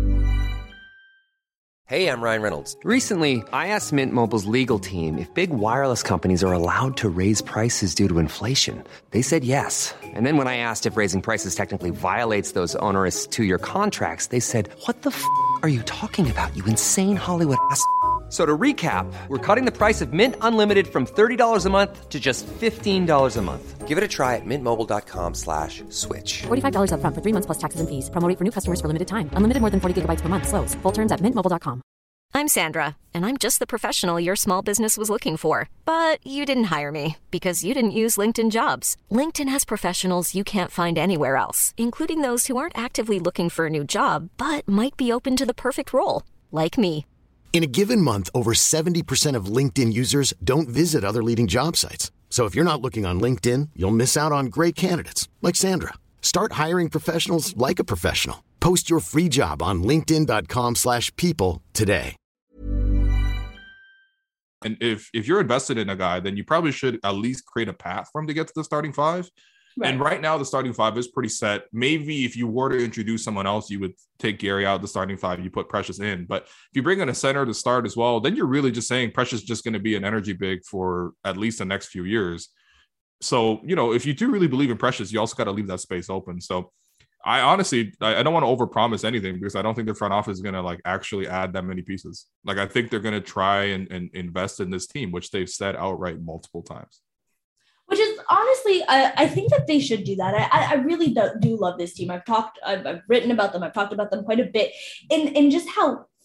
Hey, I'm Ryan Reynolds. Recently, I asked Mint Mobile's legal team if big wireless companies are allowed to raise prices due to inflation. They said yes. And then when I asked if raising prices technically violates those onerous two-year contracts, they said, what the f*** are you talking about, you insane Hollywood ass f- So to recap, we're cutting the price of Mint Unlimited from thirty dollars a month to just fifteen dollars a month. Give it a try at mintmobile.com slash switch. forty-five dollars up front for three months plus taxes and fees. Promo rate for new customers for limited time. Unlimited more than forty gigabytes per month. Slows full terms at mint mobile dot com. I'm Sandra, and I'm just the professional your small business was looking for. But you didn't hire me because you didn't use LinkedIn Jobs. LinkedIn has professionals you can't find anywhere else, including those who aren't actively looking for a new job, but might be open to the perfect role, like me. In a given month, over seventy percent of LinkedIn users don't visit other leading job sites. So if you're not looking on LinkedIn, you'll miss out on great candidates like Sandra. Start hiring professionals like a professional. Post your free job on linkedin.com slash people today. And if if you're invested in a guy, then you probably should at least create a path for him to get to the starting five. Right. And right now, the starting five is pretty set. Maybe if you were to introduce someone else, you would take Gary out of the starting five. You put Precious in. But if you bring in a center to start as well, then you're really just saying Precious is just going to be an energy big for at least the next few years. So, you know, if you do really believe in Precious, you also got to leave that space open. So I honestly, I, I don't want to overpromise anything because I don't think the front office is going to like actually add that many pieces. Like, I think they're going to try and, and invest in this team, which they've said outright multiple times. Which is honestly, I, I think that they should do that. I, I really do, do love this team. I've talked, I've, I've written about them. I've talked about them quite a bit in, in just how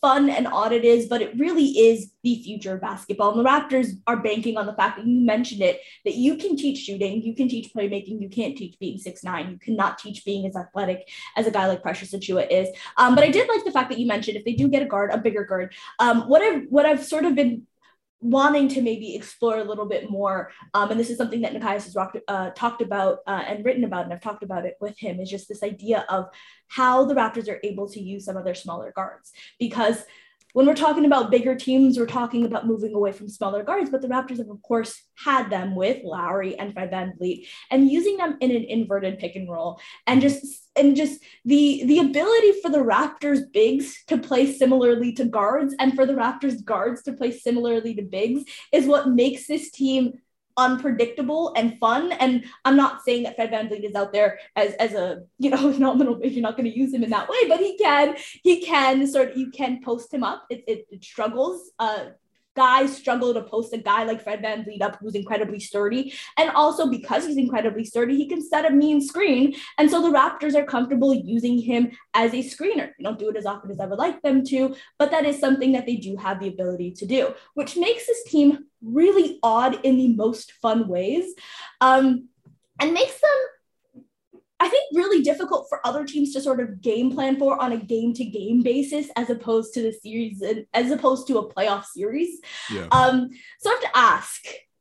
fun and odd it is, but it really is the future of basketball. And the Raptors are banking on the fact that you mentioned it, that you can teach shooting, you can teach playmaking, you can't teach being six nine, you cannot teach being as athletic as a guy like Precious Achiuwa is. Um, but I did like the fact that you mentioned if they do get a guard, a bigger guard, um, what I've, what I've sort of been wanting to maybe explore a little bit more, um, and this is something that Nekias has rocked, uh, talked about uh, and written about, and I've talked about it with him, is just this idea of how the Raptors are able to use some of their smaller guards. Because when we're talking about bigger teams, we're talking about moving away from smaller guards, but the Raptors have, of course, had them with Lowry and Fred VanVleet and using them in an inverted pick and roll. And just and just the, the ability for the Raptors bigs to play similarly to guards and for the Raptors guards to play similarly to bigs is what makes this team unpredictable and fun. And I'm not saying that Fred VanVleet is out there as, as a, you know, phenomenal if you're not going to use him in that way, but he can, he can sort of, you can post him up. It, it, it struggles. Uh, guys struggle to post a guy like Fred VanVleet up who's incredibly sturdy. And also because he's incredibly sturdy, he can set a mean screen. And so the Raptors are comfortable using him as a screener. They don't do it as often as I would like them to, but that is something that they do have the ability to do, which makes this team really odd in the most fun ways, um, and makes them, I think, really difficult for other teams to sort of game plan for on a game to game basis, as opposed to the series, as opposed to a playoff series. Yeah. Um, so I have to ask,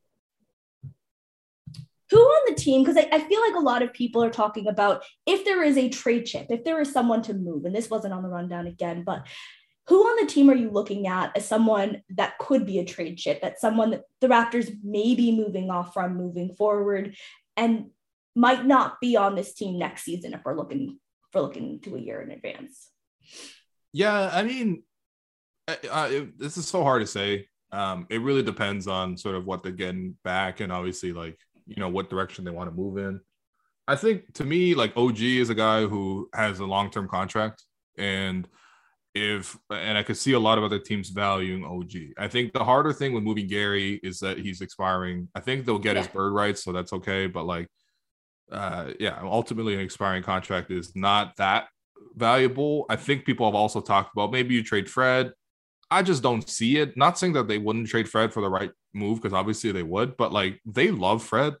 who on the team, because I, I feel like a lot of people are talking about if there is a trade chip, if there is someone to move, and this wasn't on the rundown again, but who on the team are you looking at as someone that could be a trade chip, that someone that the Raptors may be moving off from moving forward and might not be on this team next season if we're looking for looking to a year in advance? Yeah, I mean, I, I, this is so hard to say. Um, it really depends on sort of what they're getting back and obviously, like, you know, what direction they want to move in. I think, to me, like, O G is a guy who has a long-term contract, and if and I could see a lot of other teams valuing O G. I think the harder thing with moving Gary is that he's expiring. I think they'll get yeah. his bird rights, so that's okay. But like, uh, yeah, ultimately an expiring contract is not that valuable. I think people have also talked about maybe you trade Fred. I just don't see it. Not saying that they wouldn't trade Fred for the right move, because obviously they would, but like, they love Fred.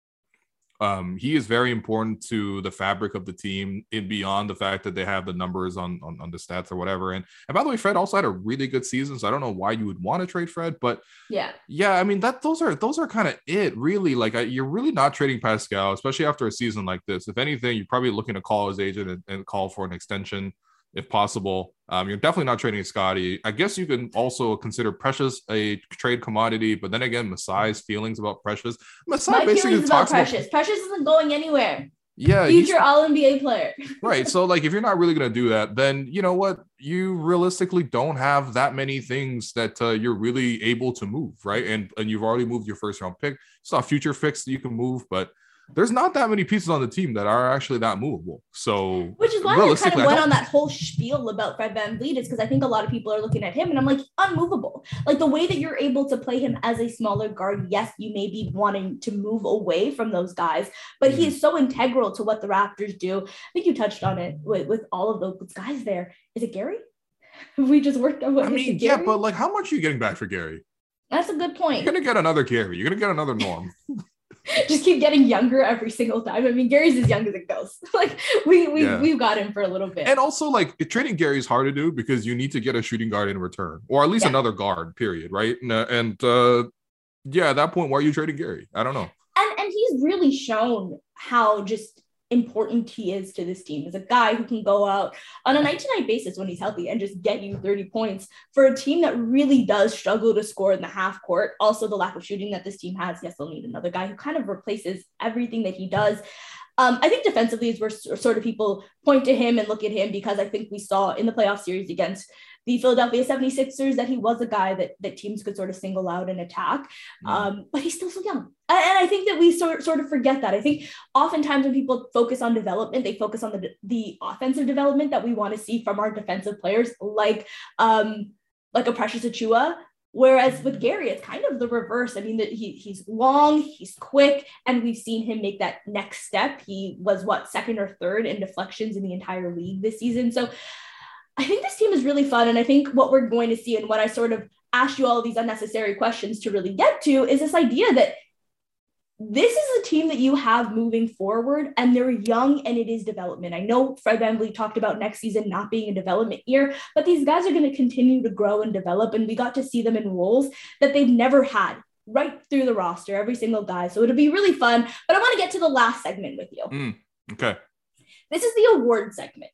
Um, he is very important to the fabric of the team, in beyond the fact that they have the numbers on, on, on the stats or whatever. And, and by the way, Fred also had a really good season, so I don't know why you would want to trade Fred, but yeah, yeah, I mean, that those are those are kind of it, really. Like, I, you're really not trading Pascal, especially after a season like this. If anything, you're probably looking to call his agent and, and call for an extension if possible. Um, you're definitely not trading Scottie. I guess you can also consider Precious a trade commodity, but then again, Masai's feelings about Precious. Masai My basically feelings talks about Precious. About, Precious isn't going anywhere. Yeah, future All N B A player. Right. So, like, if you're not really going to do that, then you know what? You realistically don't have that many things that uh, you're really able to move, right? And and you've already moved your first round pick. It's not future fix that you can move, but there's not that many pieces on the team that are actually that movable. So, which is why I kind of went on that whole spiel about Fred VanVleet, is because I think a lot of people are looking at him and I'm like, unmovable. Like, the way that you're able to play him as a smaller guard, yes, you may be wanting to move away from those guys, but mm-hmm. he is so integral to what the Raptors do. I think you touched on it with, with all of those guys there. Is it Gary? We just worked on what I mean, yeah, but like, how much are you getting back for Gary? That's a good point. You're going to get another Gary. You're going to get another Norm. Just keep getting younger every single time. I mean, Gary's as young as it goes. Like, we, we, yeah. we've got him for a little bit. And also, like, trading Gary is hard to do because you need to get a shooting guard in return, or at least yeah. another guard, period, right? And, uh, and uh, yeah, at that point, why are you trading Gary? I don't know. And, and he's really shown how just important he is to this team as a guy who can go out on a night-to-night basis when he's healthy and just get you thirty points for a team that really does struggle to score in the half court. Also, the lack of shooting that this team has. Yes, they'll need another guy who kind of replaces everything that he does. Um, I think defensively is where sort of people point to him and look at him, because I think we saw in the playoff series against the Philadelphia seventy-sixers that he was a guy that, that teams could sort of single out and attack. Mm. Um, but he's still so young. And I think that we sort, sort of forget that. I think oftentimes when people focus on development, they focus on the, the offensive development that we want to see from our defensive players, like, um, like a Precious Achiuwa. Whereas with Gary, it's kind of the reverse. I mean, that he he's long, he's quick, and we've seen him make that next step. He was what, second or third in deflections in the entire league this season. So I think this team is really fun. And I think what we're going to see and what I sort of asked you all of these unnecessary questions to really get to is this idea that this is a team that you have moving forward, and they're young and it is development. I know Fred VanVleet talked about next season not being a development year, but these guys are going to continue to grow and develop. And we got to see them in roles that they've never had right through the roster, every single guy. So it'll be really fun, but I want to get to the last segment with you. Mm, okay. This is the award segment.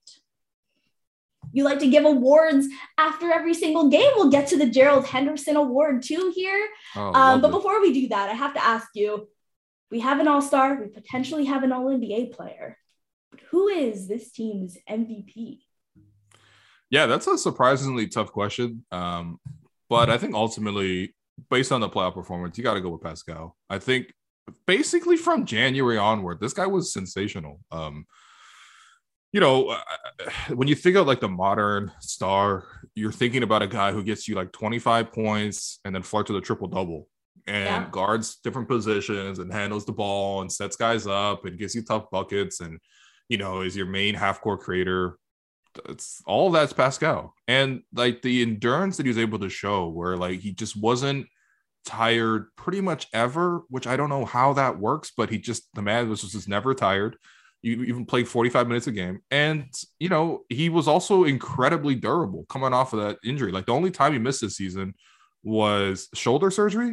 You like to give awards after every single game. We'll get to the Gerald Henderson Award too here. Oh, um, but it. before we do that, I have to ask you, we have an all-star, we potentially have an all N B A player. But who is this team's M V P? Yeah, that's a surprisingly tough question. Um, but I think ultimately, based on the playoff performance, you got to go with Pascal. I think basically from January onward, this guy was sensational. Um, you know, when you think of like the modern star, you're thinking about a guy who gets you like twenty-five points and then flirts with a triple double and Yeah. guards different positions and handles the ball and sets guys up and gives you tough buckets and, you know, is your main half court creator. It's all that's Pascal. And like the endurance that he was able to show where like he just wasn't tired pretty much ever, which I don't know how that works, but he just, the man was just never tired. You even played forty-five minutes a game. And, you know, he was also incredibly durable coming off of that injury. Like the only time he missed this season was shoulder surgery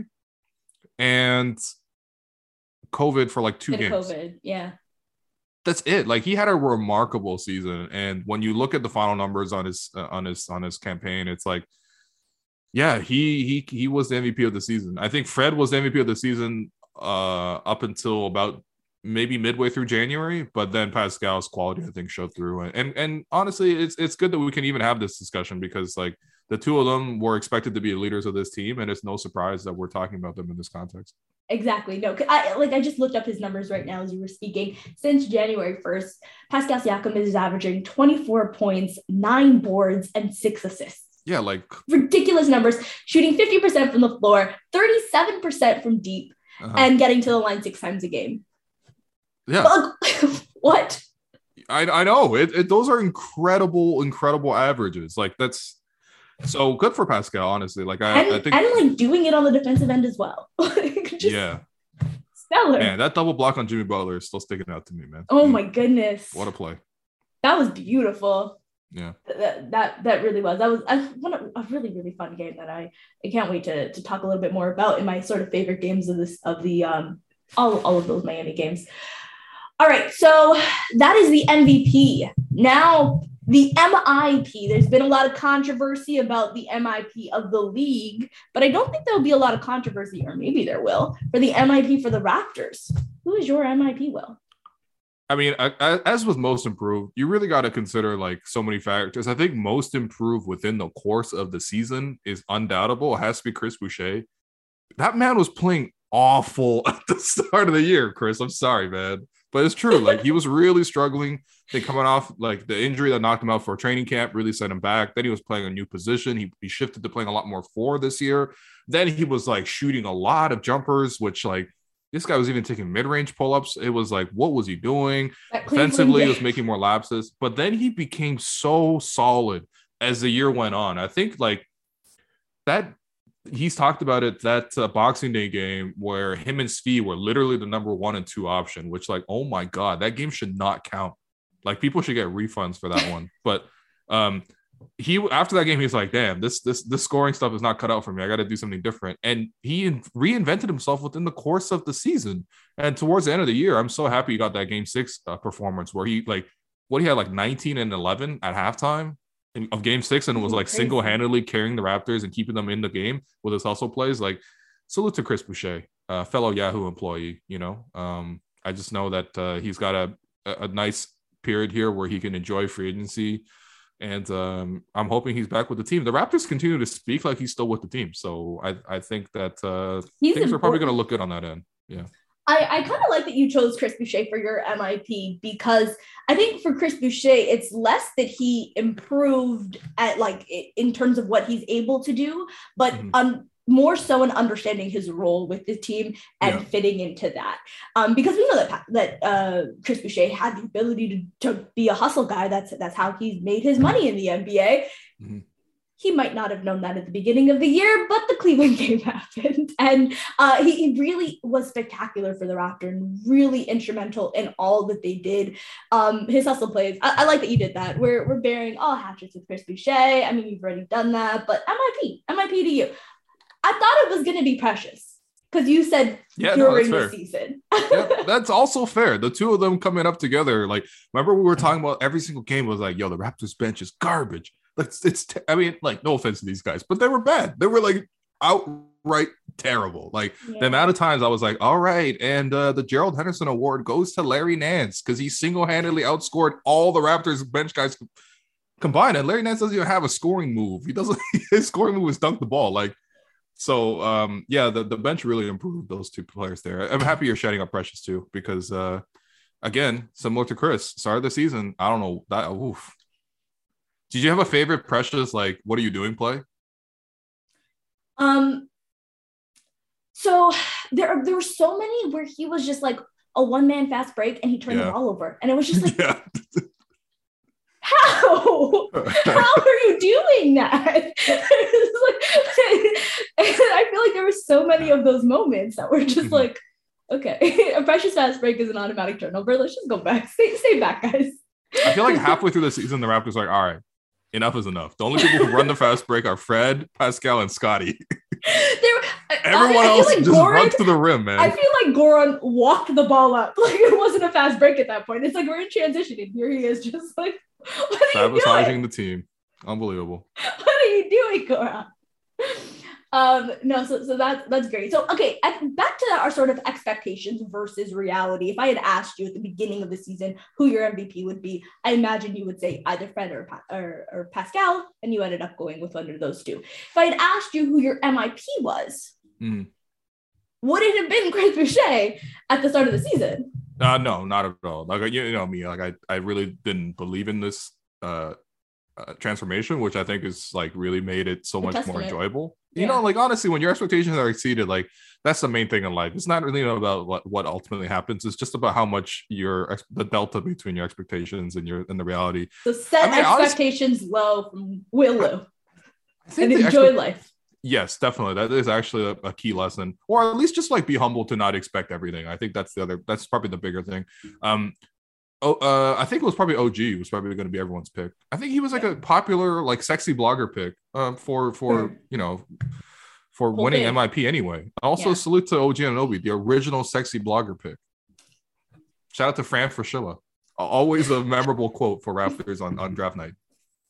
and COVID for like two And games. COVID, yeah. That's it. Like he had a remarkable season. And when you look at the final numbers on his, uh, on his, on his campaign, it's like, yeah, he, he, he was the M V P of the season. I think Fred was the M V P of the season uh, up until about maybe midway through January, but then Pascal's quality, I think, showed through. And, and, and honestly, it's, it's good that we can even have this discussion because like the two of them were expected to be leaders of this team. And it's no surprise that we're talking about them in this context. Exactly. No, I like I just looked up his numbers right now as you were speaking. Since January first, Pascal Siakam is averaging twenty-four points, nine boards, and six assists. Yeah, like Ridiculous numbers, shooting fifty percent from the floor, thirty-seven percent from deep, uh-huh. and getting to the line six times a game. Yeah. But, what? I, I know it, it. Those are incredible, incredible averages. Like that's so good for Pascal, honestly. Like I, And, I think, and like doing it on the defensive end as well. Just yeah, stellar. man, that double block on Jimmy Butler is still sticking out to me, man. Oh Mm. my goodness. What a play. That was beautiful. Yeah. That, that that really was. That was a, one of, a really, really fun game that I, I can't wait to, to talk a little bit more about in my sort of favorite games of this of the um all, all of those Miami games. All right, so that is the M V P. Now, the M I P. There's been a lot of controversy about the M I P of the league, but I don't think there'll be a lot of controversy, or maybe there will, for the M I P for the Raptors. Who is your M I P, Will? I mean, I, I, as with most improved, you really got to consider like so many factors. I think most improved within the course of the season is undoubtable. It has to be Chris Boucher. That man was playing awful at the start of the year, Chris. I'm sorry, man. But it's true. Like he was really struggling. They coming off like the injury that knocked him out for training camp really set him back. Then he was playing a new position. He, he shifted to playing a lot more four this year. Then he was like shooting a lot of jumpers, which like this guy was even taking mid-range pull-ups. It was like, what was he doing? Offensively, he was making more lapses. But then he became so solid as the year went on. I think like that he's talked about it, that uh, Boxing Day game where him and Svi were literally the number one and two option, which like, oh my God, that game should not count. Like people should get refunds for that one. But um, he, after that game, he was like, damn, this, this, this scoring stuff is not cut out for me. I got to do something different. And he in- reinvented himself within the course of the season. And towards the end of the year, I'm so happy he got that game six uh, performance where he like, what he had like nineteen and eleven at halftime of game six, and it was like Crazy. single-handedly carrying the Raptors and keeping them in the game with his hustle plays. Like salute to Chris Boucher, uh, fellow Yahoo employee. You know, um, I just know that uh, he's got a, a nice period here where he can enjoy free agency. And um, I'm hoping he's back with the team. The Raptors continue to speak like he's still with the team. So I, I think that uh, He's things are probably important. going to look good on that end. Yeah. I, I kind of like that you chose Chris Boucher for your M I P because I think for Chris Boucher, it's less that he improved at like in terms of what he's able to do, but Mhm. um, more so in understanding his role with the team and yeah. fitting into that. Um, because we know that that uh, Chris Boucher had the ability to, to be a hustle guy. That's that's how he's made his money in the N B A. Mm-hmm. He might not have known that at the beginning of the year, but the Cleveland game happened. And uh, he, he really was spectacular for the Raptors and really instrumental in all that they did. Um, his hustle plays, I, I like that you did that. We're, we're bearing all hatchets with Chris Boucher. I mean, you've already done that, but M I P, M I P to you. I thought it was going to be Precious because you said yeah, during no, the season. Yeah, that's also fair. The two of them coming up together. Like, remember we were talking about every single game was like, yo, the Raptors bench is garbage. It's, it's, I mean, like, no offense to these guys, but they were bad. They were like outright terrible. Like yeah. the amount of times I was like, all right. And uh, the Gerald Henderson Award goes to Larry Nance because he single-handedly outscored all the Raptors bench guys combined. And Larry Nance doesn't even have a scoring move. He doesn't, his scoring move is dunk the ball. Like, so um, yeah, the, the bench really improved those two players there. I'm happy you're shutting up Precious too, because uh, again, similar to Chris, start of the season, I don't know that. Oof. Did you have a favorite Precious, like, what are you doing play? Um, so there, there were so many where he was just like a one-man fast break and he turned yeah. the ball over. And it was just like, yeah. how? How are you doing that? I feel like there were so many of those moments that were just like, okay, a Precious fast break is an automatic turnover. Let's just go back. Stay, stay back, guys. I feel like halfway through the season, the Raptors are like, all right, enough is enough. The only people who run the fast break are Fred, Pascal, and Scotty. Everyone I, I else like just Goran, runs to the rim, man. I feel like Goran walked the ball up. Like it wasn't a fast break at that point. It's like we're in transition, and here he is just like, what are sabotaging you doing? the team. Unbelievable. What are you doing, Goran? Um, no, so so that's that's great. So okay, back to our sort of expectations versus reality. If I had asked you at the beginning of the season who your M V P would be, I imagine you would say either Fred or or, or Pascal, and you ended up going with one of those two. If I had asked you who your M I P was, mm. would it have been Chris Boucher at the start of the season? Uh, no, not at all. Like you know me, like I I really didn't believe in this uh, uh transformation, which I think is like really made it so much more enjoyable. You yeah. know, like honestly, when your expectations are exceeded, like that's the main thing in life. It's not really about what, what ultimately happens. It's just about how much your the delta between your expectations and your and the reality. So set I mean, expectations honestly, low from Willow and enjoy expe- life. Yes, definitely. That is actually a, a key lesson, or at least just like be humble to not expect everything. I think that's the other. That's probably the bigger thing. Um, Oh, uh, I think it was probably O G was probably going to be everyone's pick. I think he was like a popular, like sexy blogger pick um, for, for you know, for Whole winning thing. M I P anyway. Also, yeah. salute to O G Anunoby, the original sexy blogger pick. Shout out to Fran Fraschilla. Always a memorable quote for Raptors on, on draft night.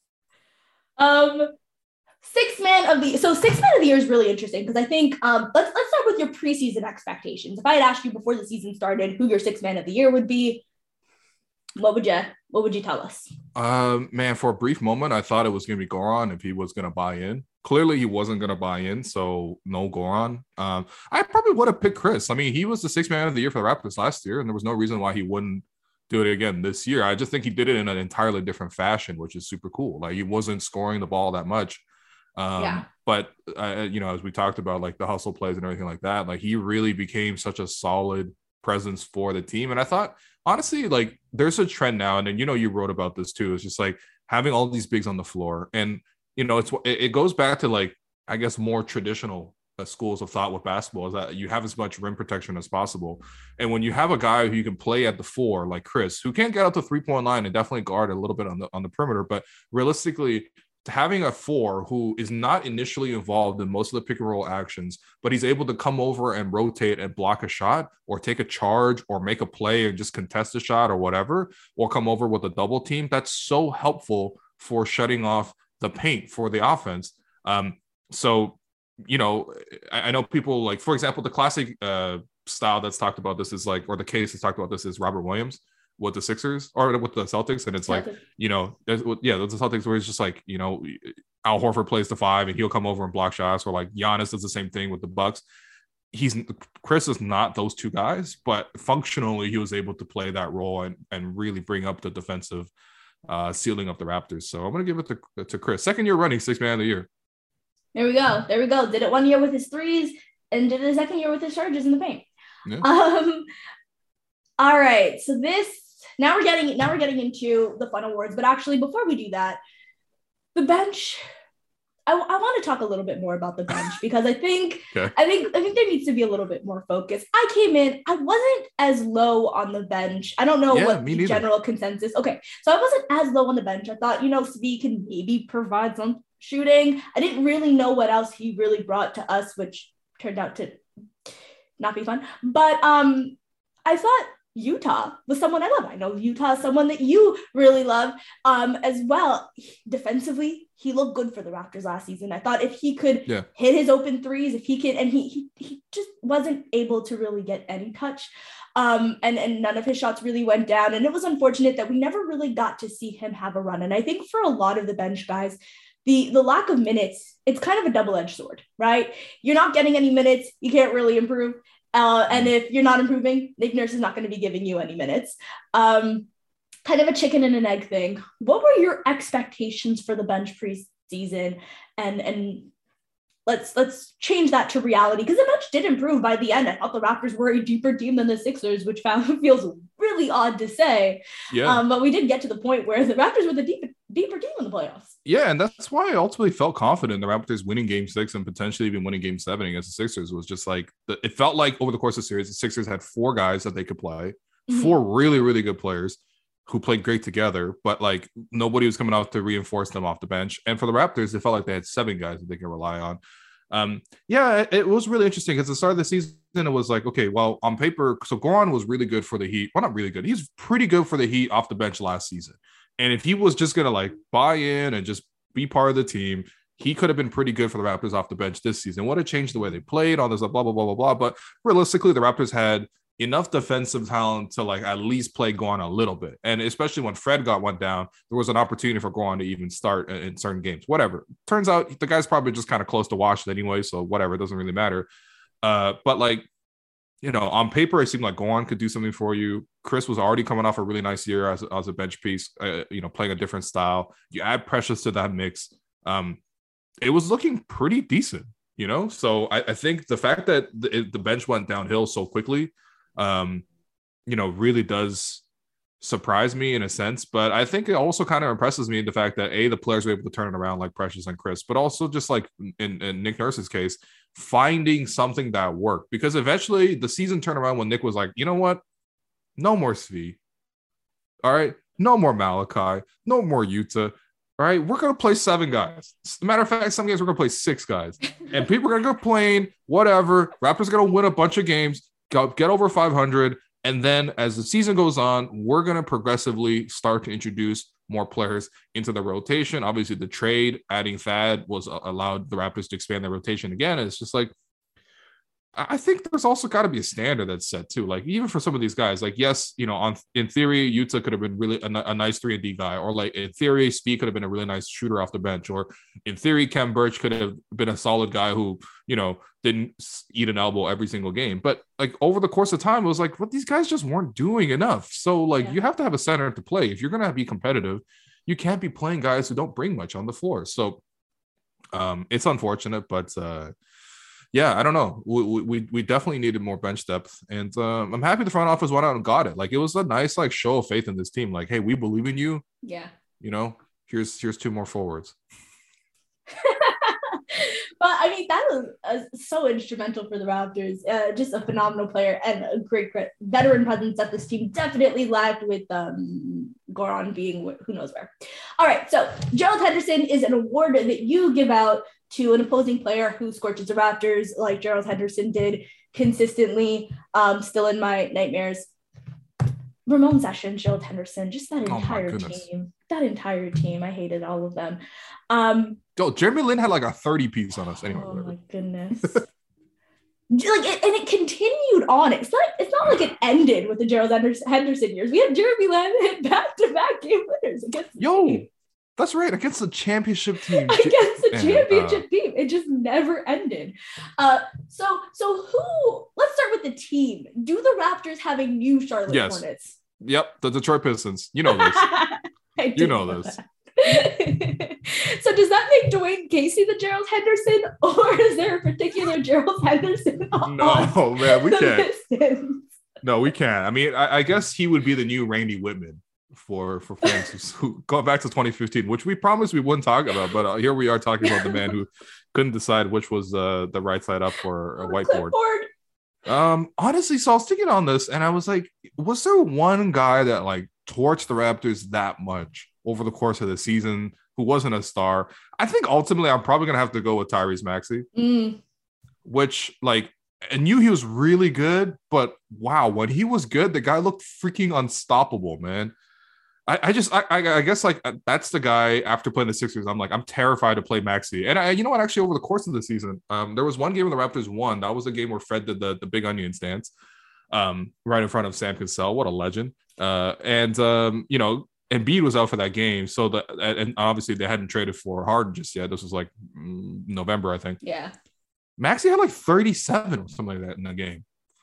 Um, six man of the so six man of the year is really interesting because I think um let's let's start with your preseason expectations. If I had asked you before the season started who your six man of the year would be, What would you what would you tell us? Um, man, for a brief moment, I thought it was gonna be Goran if he was gonna buy in. Clearly, he wasn't gonna buy in, so no Goran. Um, I probably would have picked Chris. I mean, he was the sixth man of the year for the Raptors last year, and there was no reason why he wouldn't do it again this year. I just think he did it in an entirely different fashion, which is super cool. Like he wasn't scoring the ball that much. Um, yeah. But uh, you know, as we talked about, like the hustle plays and everything like that, like he really became such a solid presence for the team. And I thought, honestly, like there's a trend now, and then you know you wrote about this too. It's just like having all these bigs on the floor, and you know it's it goes back to like I guess more traditional uh, schools of thought with basketball is that you have as much rim protection as possible. And when you have a guy who you can play at the four like Chris, who can't get out the three point line and definitely guard a little bit on the on the perimeter, but realistically, having a four who is not initially involved in most of the pick and roll actions, but he's able to come over and rotate and block a shot or take a charge or make a play and just contest a shot or whatever, or come over with a double team. That's so helpful for shutting off the paint for the offense. Um, so, you know, I, I know people like, for example, the classic uh, style that's talked about this is like, or the case that's talked about this is Robert Williams with the Sixers or with the Celtics. And it's Celtics. Like, you know, there's, yeah, there's the Celtics where it's just like, you know, Al Horford plays the five and he'll come over and block shots, or like Giannis does the same thing with the Bucks. He's Chris is not those two guys, but functionally he was able to play that role and, and really bring up the defensive uh, ceiling of the Raptors. So I'm going to give it to, to Chris. Second year running, sixth man of the year. There we go. There we go. Did it one year with his threes and did it the second year with his charges in the paint. Yeah. Um. All right. So this now we're getting now we're getting into the fun awards. But actually, before we do that, the bench. I, I want to talk a little bit more about the bench because I think okay. I think I think there needs to be a little bit more focus. I came in, I wasn't as low on the bench. I don't know yeah, what the neither. general consensus. Okay, so I wasn't as low on the bench. I thought, you know, Svi can maybe provide some shooting. I didn't really know what else he really brought to us, which turned out to not be fun. But um, I thought Yuta was someone I love. I know Yuta is someone that you really love um, as well. Defensively, he looked good for the Raptors last season. I thought if he could yeah. hit his open threes, if he could, and he he, he just wasn't able to really get any touch. Um, and, and none of his shots really went down. And it was unfortunate that we never really got to see him have a run. And I think for a lot of the bench guys, the, the lack of minutes, it's kind of a double-edged sword, right? You're not getting any minutes. You can't really improve. Uh, and if you're not improving, Nick Nurse is not going to be giving you any minutes. Um, kind of a chicken and an egg thing. What were your expectations for the bench preseason? And and let's let's change that to reality because the bench did improve by the end. I thought the Raptors were a deeper team than the Sixers, which found, feels really odd to say. Yeah. Um, but we did get to the point where the Raptors were the deeper deeper team in the playoffs. Yeah, and that's why I ultimately felt confident the Raptors winning game six and potentially even winning game seven against the Sixers was just like, the, it felt like over the course of the series, the Sixers had four guys that they could play, mm-hmm. four really, really good players who played great together, but like nobody was coming out to reinforce them off the bench. And for the Raptors, it felt like they had seven guys that they could rely on. Um, yeah, it, it was really interesting because at the start of the season, it was like, okay, well, on paper, so Goran was really good for the Heat. Well, not really good. He's pretty good for the Heat off the bench last season. And if he was just going to like buy in and just be part of the team, he could have been pretty good for the Raptors off the bench this season. Would have changed the way they played, all this blah, blah, blah, blah, blah. But realistically, the Raptors had enough defensive talent to like at least play Goran a little bit. And especially when Fred got one down, there was an opportunity for Goran to even start in, in certain games. Whatever. Turns out the guy's probably just kind of close to washed anyway, so whatever, it doesn't really matter. Uh, but like, you know, on paper, it seemed like Goran could do something for you. Chris was already coming off a really nice year as, as a bench piece, uh, you know, playing a different style. You add Precious to that mix. Um, it was looking pretty decent, you know? So I, I think the fact that the, the bench went downhill so quickly, um, you know, really does surprise me in a sense. But I think it also kind of impresses me in the fact that, A, the players were able to turn it around like Precious and Chris, but also just like in, in Nick Nurse's case, finding something that worked. Because eventually the season turned around when Nick was like, you know what? No more Svi. All right? No more Malachi. No more Yuta. All right? We're going to play seven guys. As a matter of fact, some games we're going to play six guys. And people are going to complain, whatever. Raptors are going to win a bunch of games, get over five hundred. And then as the season goes on, we're going to progressively start to introduce more players into the rotation. Obviously, the trade, adding Thad, was uh, allowed the Raptors to expand their rotation again. And it's just like, I think there's also got to be a standard that's set too. Like even for some of these guys, like, yes, you know, on in theory, Yuta could have been really a, a nice three and D guy, or like in theory, Svi could have been a really nice shooter off the bench, or in theory, Khem Birch could have been a solid guy who, you know, didn't eat an elbow every single game. But like over the course of time, it was like, what, these guys just weren't doing enough. So like yeah. you have to have a center to play. If you're going to be competitive, you can't be playing guys who don't bring much on the floor. So um, it's unfortunate, but uh, yeah, I don't know. We, we we definitely needed more bench depth, and um, I'm happy the front office went out and got it. Like it was a nice like show of faith in this team. Like, hey, we believe in you. Yeah. You know, here's here's two more forwards. But I mean, that was uh, so instrumental for the Raptors. Uh, just a phenomenal player and a great, great veteran presence that this team definitely lacked, with um, Goran being who knows where. All right, so Gerald Henderson is an award that you give out to an opposing player who scorches the Raptors like Gerald Henderson did consistently. Um, still in my nightmares. Ramon Sessions, Gerald Henderson, just that entire oh team. That entire team. I hated all of them. Um, Yo, Jeremy Lin had like a thirty piece on us anyway. Oh whatever. My goodness. Like it, and it continued on. It's not it's not like it ended with the Gerald Henderson years. We had Jeremy Lin hit back-to-back game winners against the Yo. team. That's right, against the championship team. Against the championship uh, team. It just never ended. Uh, so, so who, let's start with the team. Do the Raptors have a new Charlotte yes. Hornets? Yep, the Detroit Pistons. You know this. you know, know this. So does that make Dwayne Casey the Gerald Henderson, or is there a particular Gerald Henderson? No, man, we can't. Pistons? No, we can't. I mean, I, I guess he would be the new Randy Whitman for for fans who go back to twenty fifteen, which we promised we wouldn't talk about, but uh, here we are talking about the man who couldn't decide which was uh, the right side up for a whiteboard. Um, honestly, so I was thinking on this, and I was like, was there one guy that like torched the Raptors that much over the course of the season who wasn't a star? I think ultimately I'm probably gonna have to go with Tyrese Maxey, mm. which like I knew he was really good, but wow, when he was good, the guy looked freaking unstoppable, man. I, I just, I, I guess, like that's the guy. After playing the Sixers, I'm like, I'm terrified to play Maxey. And I, you know what? Actually, over the course of the season, um, there was one game where the Raptors won. That was the game where Fred did the the big onion stance, um, right in front of Sam Cassell. What a legend! Uh, and um, you know, Embiid was out for that game, so the and obviously they hadn't traded for Harden just yet. This was like November, I think. Yeah. Maxey had like thirty-seven or something like that in the game.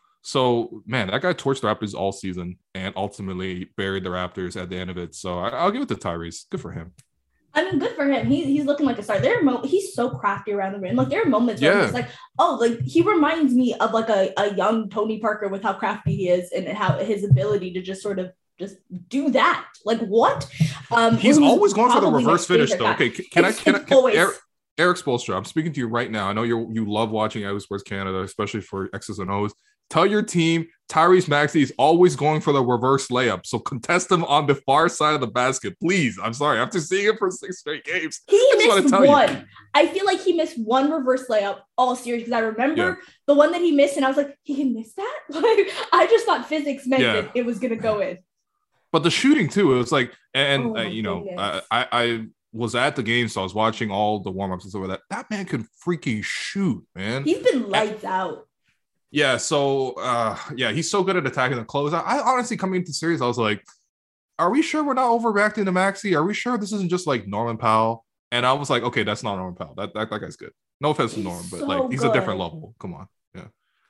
So, man, that guy torched the Raptors all season and ultimately buried the Raptors at the end of it. So I, I'll give it to Tyrese. Good for him. I mean, good for him. He's he's looking like a star. There are mo- he's so crafty around the rim. Like there are moments where yeah. it's like, oh, like he reminds me of like a, a young Tony Parker with how crafty he is and how his ability to just sort of just do that. Like what? Um, he's always going for the reverse finish though. Okay, can, can I? Can I? Can, always- Eric, Eric Spoelstra, I'm speaking to you right now. I know you you love watching Yahoo Sports Canada, especially for X's and O's. Tell your team Tyrese Maxey is always going for the reverse layup. So contest him on the far side of the basket, please. I'm sorry. After seeing it for six straight games, he missed one. You. I feel like he missed one reverse layup all series because I remember yeah. the one that he missed, and I was like, he can miss that? Like I just thought physics meant yeah. that it was going to go in. But the shooting too, it was like, and oh uh, you know, I, I I was at the game, so I was watching all the warm ups and stuff like that. That man could freaking shoot, man. He's been lights and, out. Yeah, so uh, yeah, he's so good at attacking the close. I, I honestly, coming into the series, I was like, "Are we sure we're not overreacting to Maxey? Are we sure this isn't just like Norman Powell?" And I was like, "Okay, that's not Norman Powell. That that, that guy's good. No offense to Norman, but so like he's good. A different level. Come on, yeah."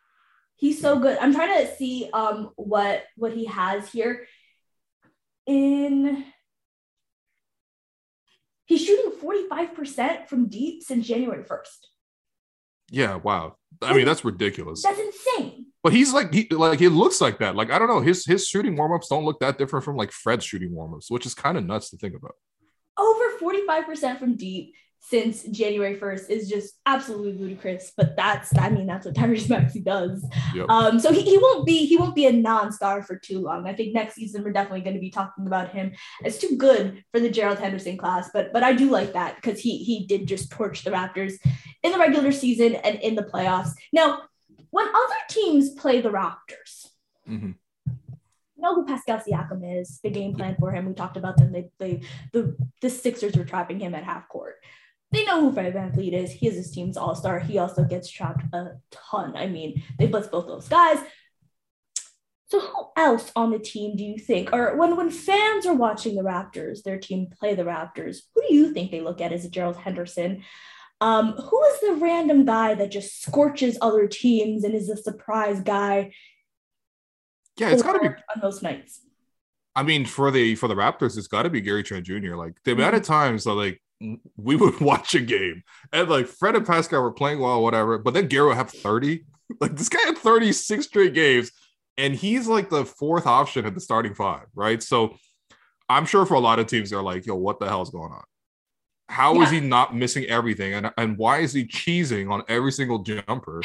He's so good. I'm trying to see um what what he has here. In he's shooting forty-five percent from deep since January first. Yeah, wow. I mean, that's ridiculous. That's insane. But he's like, he like he looks like that. Like, I don't know. His his shooting warm-ups don't look that different from like Fred's shooting warm-ups, which is kind of nuts to think about. Over forty-five percent from deep since January first is just absolutely ludicrous. But that's, I mean, that's what Tyrese Maxey does. Yep. Um, so he, he won't be, he won't be a non-star for too long. I think next season we're definitely going to be talking about him as too good for the Gerald Henderson class. But but I do like that because he he did just torch the Raptors in the regular season and in the playoffs. Now, when other teams play the Raptors, mm-hmm. you know who Pascal Siakam is, the game plan for him. We talked about them. They, they the, the Sixers were trapping him at half court. They know who Fred VanVleet is. He is his team's all-star. He also gets trapped a ton. I mean, they blitz both those guys. So who else on the team do you think, or when, when fans are watching the Raptors, their team play the Raptors, who do you think they look at as a Gerald Henderson? Um, who is the random guy that just scorches other teams and is a surprise guy? Yeah, it's got to be on those nights. I mean, for the for the Raptors, it's got to be Gary Trent Junior Like the amount of times that like we would watch a game and like Fred and Pascal were playing well, whatever, but then Gary would have thirty. Like this guy had thirty-six straight games, and he's like the fourth option at the starting five, right? So I'm sure for a lot of teams, they're like, "Yo, what the hell's going on? How yeah. is he not missing everything? And and why is he cheesing on every single jumper?"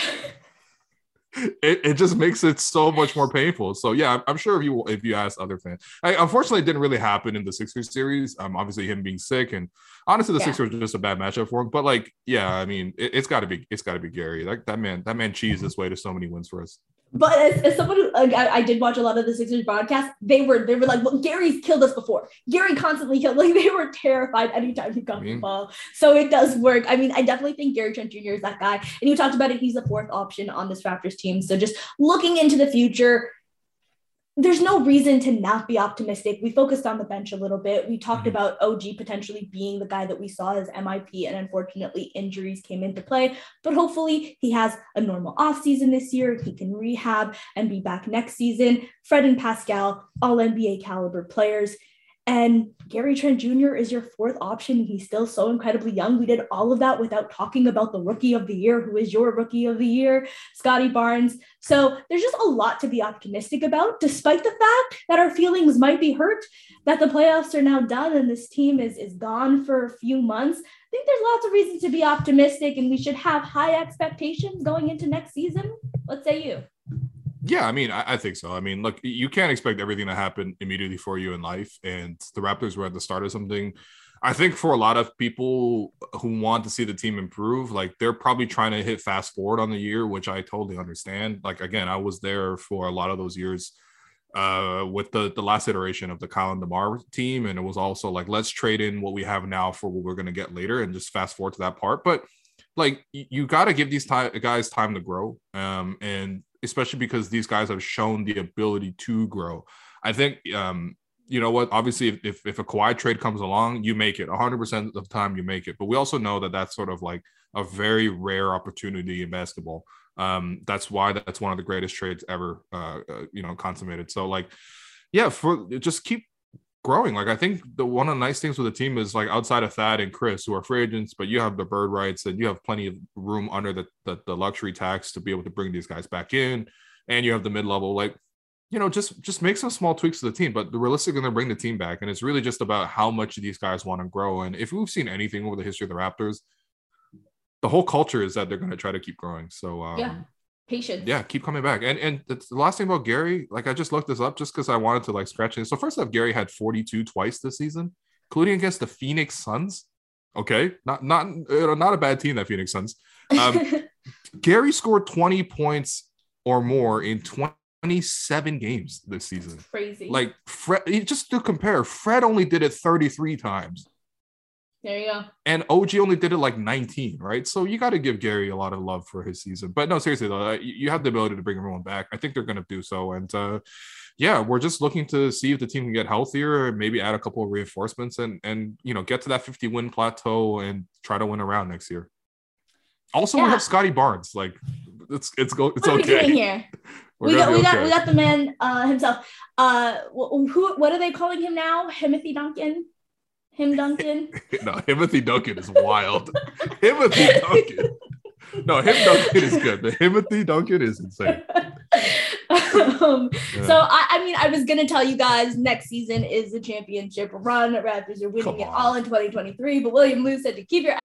It, it just makes it so much more painful. So yeah, I'm, I'm sure if you if you ask other fans, I, unfortunately, it didn't really happen in the Sixers series. Um, obviously him being sick, and honestly, the yeah. Sixers were just a bad matchup for him. But like, yeah, I mean, it, it's got to be it's got to be Gary. Like that man, that man cheesed his way to so many wins for us. But as, as someone who like, I, I did watch a lot of the Sixers broadcast, they were they were like, well, Gary's killed us before. Gary constantly killed. Like they were terrified anytime he got I mean, the ball. So it does work. I mean, I definitely think Gary Trent Junior is that guy. And you talked about it. He's the fourth option on this Raptors team. So just looking into the future, there's no reason to not be optimistic. We focused on the bench a little bit. We talked mm-hmm. about O G potentially being the guy that we saw as M I P, and unfortunately injuries came into play, but hopefully he has a normal offseason this year. He can rehab and be back next season. Fred and Pascal, all N B A caliber players. And Gary Trent Junior is your fourth option. He's still so incredibly young. We did all of that without talking about the rookie of the year, who is your rookie of the year, Scotty Barnes. So there's just a lot to be optimistic about, despite the fact that our feelings might be hurt, that the playoffs are now done and this team is, is gone for a few months. I think there's lots of reasons to be optimistic, and we should have high expectations going into next season. What say you? Yeah, I mean, I, I think so. I mean, look, you can't expect everything to happen immediately for you in life. And the Raptors were at the start of something. I think for a lot of people who want to see the team improve, like they're probably trying to hit fast forward on the year, which I totally understand. Like, again, I was there for a lot of those years uh, with the, the last iteration of the Colin DeMar team. And it was also like, let's trade in what we have now for what we're going to get later and just fast forward to that part. But like, you got to give these ty- guys time to grow. Um, and especially because these guys have shown the ability to grow. I think, um, you know what, obviously if, if, if a Kawhi trade comes along, you make it one hundred percent of the time you make it. But we also know that that's sort of like a very rare opportunity in basketball. Um, that's why that's one of the greatest trades ever, uh, uh, you know, consummated. So like, yeah, for just keep growing. Like, I think the one of the nice things with the team is like outside of Thad and Chris, who are free agents, but you have the bird rights and you have plenty of room under the, the, the luxury tax to be able to bring these guys back in. And you have the mid-level, like, you know, just, just make some small tweaks to the team, but the realistic going to bring the team back. And it's really just about how much these guys want to grow. And if we've seen anything over the history of the Raptors, the whole culture is that they're going to try to keep growing. So, um, yeah. Patience. Yeah, keep coming back. And and the last thing about Gary, like I just looked this up just because I wanted to like scratch it. So first off, Gary had forty-two twice this season, including against the Phoenix Suns. Okay, not not uh, not a bad team, that Phoenix Suns. Um, Gary scored twenty points or more in twenty-seven games this season. Crazy. Like Fred, just to compare, Fred only did it thirty-three times. There you go. And O G only did it like nineteen, right? So you got to give Gary a lot of love for his season. But no, seriously, though, you have the ability to bring everyone back. I think they're going to do so. And uh, yeah, we're just looking to see if the team can get healthier, maybe add a couple of reinforcements and, and you know, get to that fifty-win plateau and try to win around next year. Also, yeah. We have Scotty Barnes. Like, it's it's go it's what okay. What are we doing here? we got we got okay. we got the man uh, himself. Uh, who? What are they calling him now? Timothy Duncan. Him Duncan. No, Timothy Duncan is wild. Timothy Duncan. No, him Duncan is good, but Timothy Duncan is insane. um, yeah. So I, I mean, I was gonna tell you guys next season is the championship run. Raptors are winning it all in twenty twenty-three. But William Lou said to keep your.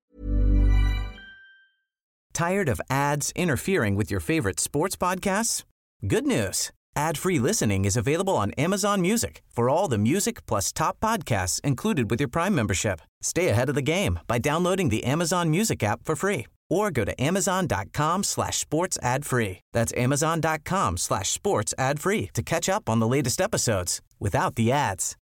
Tired of ads interfering with your favorite sports podcasts? Good news. Ad-free listening is available on Amazon Music for all the music plus top podcasts included with your Prime membership. Stay ahead of the game by downloading the Amazon Music app for free or go to amazon.com slash sports ad free. That's amazon.com slash sports ad free to catch up on the latest episodes without the ads.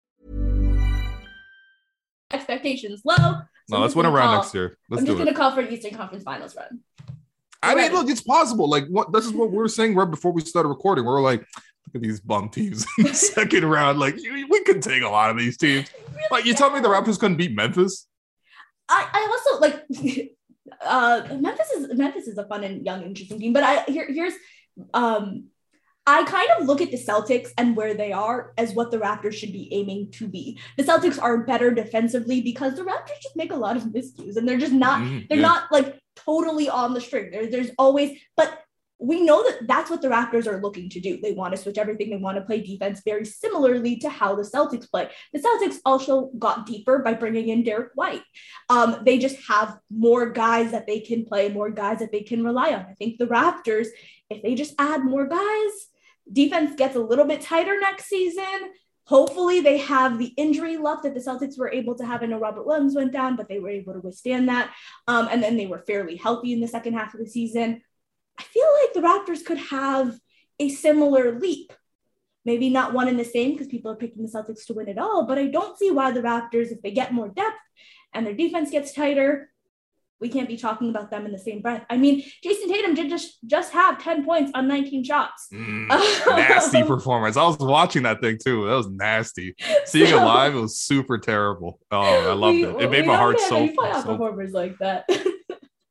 Expectations low. So no, let's win around next year. Let's I'm just do going it. to call for an Eastern Conference Finals run. I mean, look, it's possible. Like, what this is what we were saying right before we started recording. We were like, look at these bum teams in the second round. Like, we could take a lot of these teams. Really like, you tell me the Raptors couldn't beat Memphis? I, I also like uh, Memphis is Memphis is a fun and young, interesting team. But I here here's um, I kind of look at the Celtics and where they are as what the Raptors should be aiming to be. The Celtics are better defensively because the Raptors just make a lot of miscues and they're just not. Mm, they're yeah. not like. Totally on the string. There, there's always, but we know that that's what the Raptors are looking to do. They want to switch everything. They want to play defense very similarly to how the Celtics play. The Celtics also got deeper by bringing in Derek White. Um, they just have more guys that they can play, more guys that they can rely on. I think the Raptors, if they just add more guys, defense gets a little bit tighter next season. Hopefully they have the injury luck that the Celtics were able to have. I know Robert Williams went down, but they were able to withstand that. Um, and then they were fairly healthy in the second half of the season. I feel like the Raptors could have a similar leap. Maybe not one and the same because people are picking the Celtics to win it all, but I don't see why the Raptors, if they get more depth and their defense gets tighter, we can't be talking about them in the same breath. I mean, Jason Tatum did just, just have ten points on nineteen shots. Mm, nasty performance. I was watching that thing too. That was nasty. Seeing so, it live, it was super terrible. Oh, I loved we, it. It made my heart so. Playoff so... performers like that.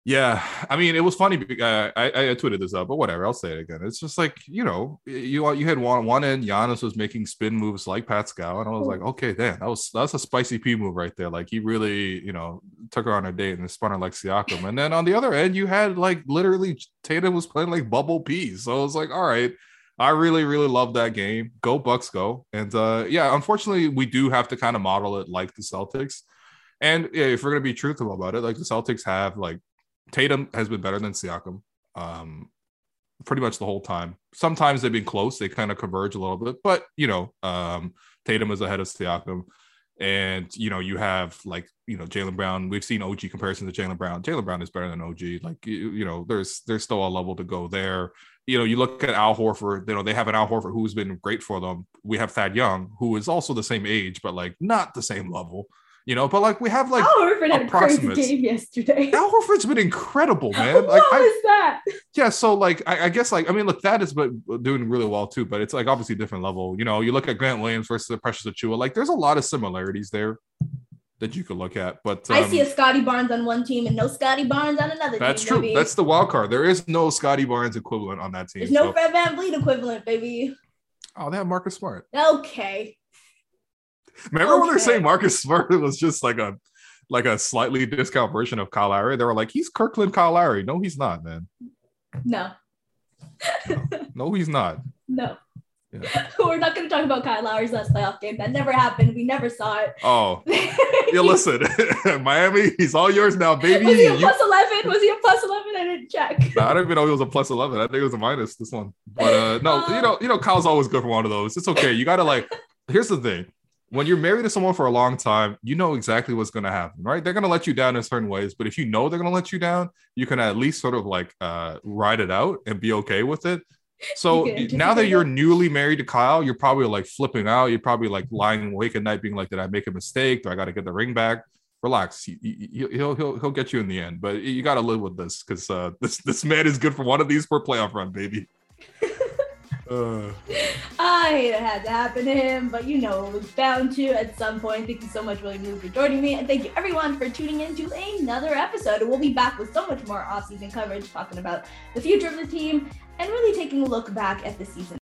Yeah, I mean, it was funny. Uh, I, I tweeted this out, but whatever. I'll say it again. It's just like, you know, you you had one one end. Giannis was making spin moves like Pascal, and I was like, okay, damn, that was that's a spicy P move right there. Like he really, you know, took her on a date and spun her like Siakam. And then on the other end, you had like literally Tatum was playing like bubble peas. So I was like, all right, I really really love that game. Go Bucks, go! And uh, yeah, unfortunately, we do have to kind of model it like the Celtics. And yeah, if we're gonna be truthful about it, like the Celtics have like. Tatum has been better than Siakam um, pretty much the whole time. Sometimes they've been close. They kind of converge a little bit. But, you know, um, Tatum is ahead of Siakam. And, you know, you have, like, you know, Jaylen Brown. We've seen O G comparison to Jaylen Brown. Jaylen Brown is better than O G. Like, you, you know, there's there's still a level to go there. You know, you look at Al Horford. You know, they have an Al Horford who's been great for them. We have Thad Young, who is also the same age, but, like, not the same level. You know, but like we have like Al Horford had a crazy game yesterday. Al Horford's been incredible, man. What like, was I, that? Yeah, so like I, I guess like I mean, look, that is but doing really well too, but it's like obviously different level. You know, you look at Grant Williams versus Precious Achiuwa. Like, there's a lot of similarities there that you could look at. But um, I see a Scotty Barnes on one team and no Scotty Barnes on another. That's team, true. Baby. That's the wild card. There is no Scotty Barnes equivalent on that team. There's no so. Fred VanVleet equivalent, baby. Oh, they have Marcus Smart. Okay. Remember okay. when they say Marcus Smart was just like a like a slightly discount version of Kyle Lowry? They were like, he's Kirkland Kyle Lowry. No, he's not, man. No. No, no he's not. No. Yeah. We're not going to talk about Kyle Lowry's last playoff game. That never happened. We never saw it. Oh. Yeah, listen. Miami, he's all yours now, baby. Was he a You... plus eleven? Was he a plus eleven? I didn't check. No, I don't even know he was a plus eleven. I think it was a minus this one. But uh, no, uh, you know, you know, Kyle's always good for one of those. It's okay. You got to like, here's the thing. When you're married to someone for a long time, you know exactly what's going to happen, right? They're going to let you down in certain ways, but if you know they're going to let you down, you can at least sort of like uh, ride it out and be okay with it. So now that you're newly married to Kyle, you're probably like flipping out. You're probably like lying awake at night being like, did I make a mistake? Do I got to get the ring back? Relax. He, he, he'll, he'll, he'll get you in the end, but you got to live with this because uh, this, this man is good for one of these for a playoff run, baby. Uh. I hate it had to happen to him, but you know it was bound to at some point. Thank you so much, William Lou, for joining me, and thank you everyone for tuning in to another episode. We'll be back with so much more off-season coverage, talking about the future of the team and really taking a look back at the season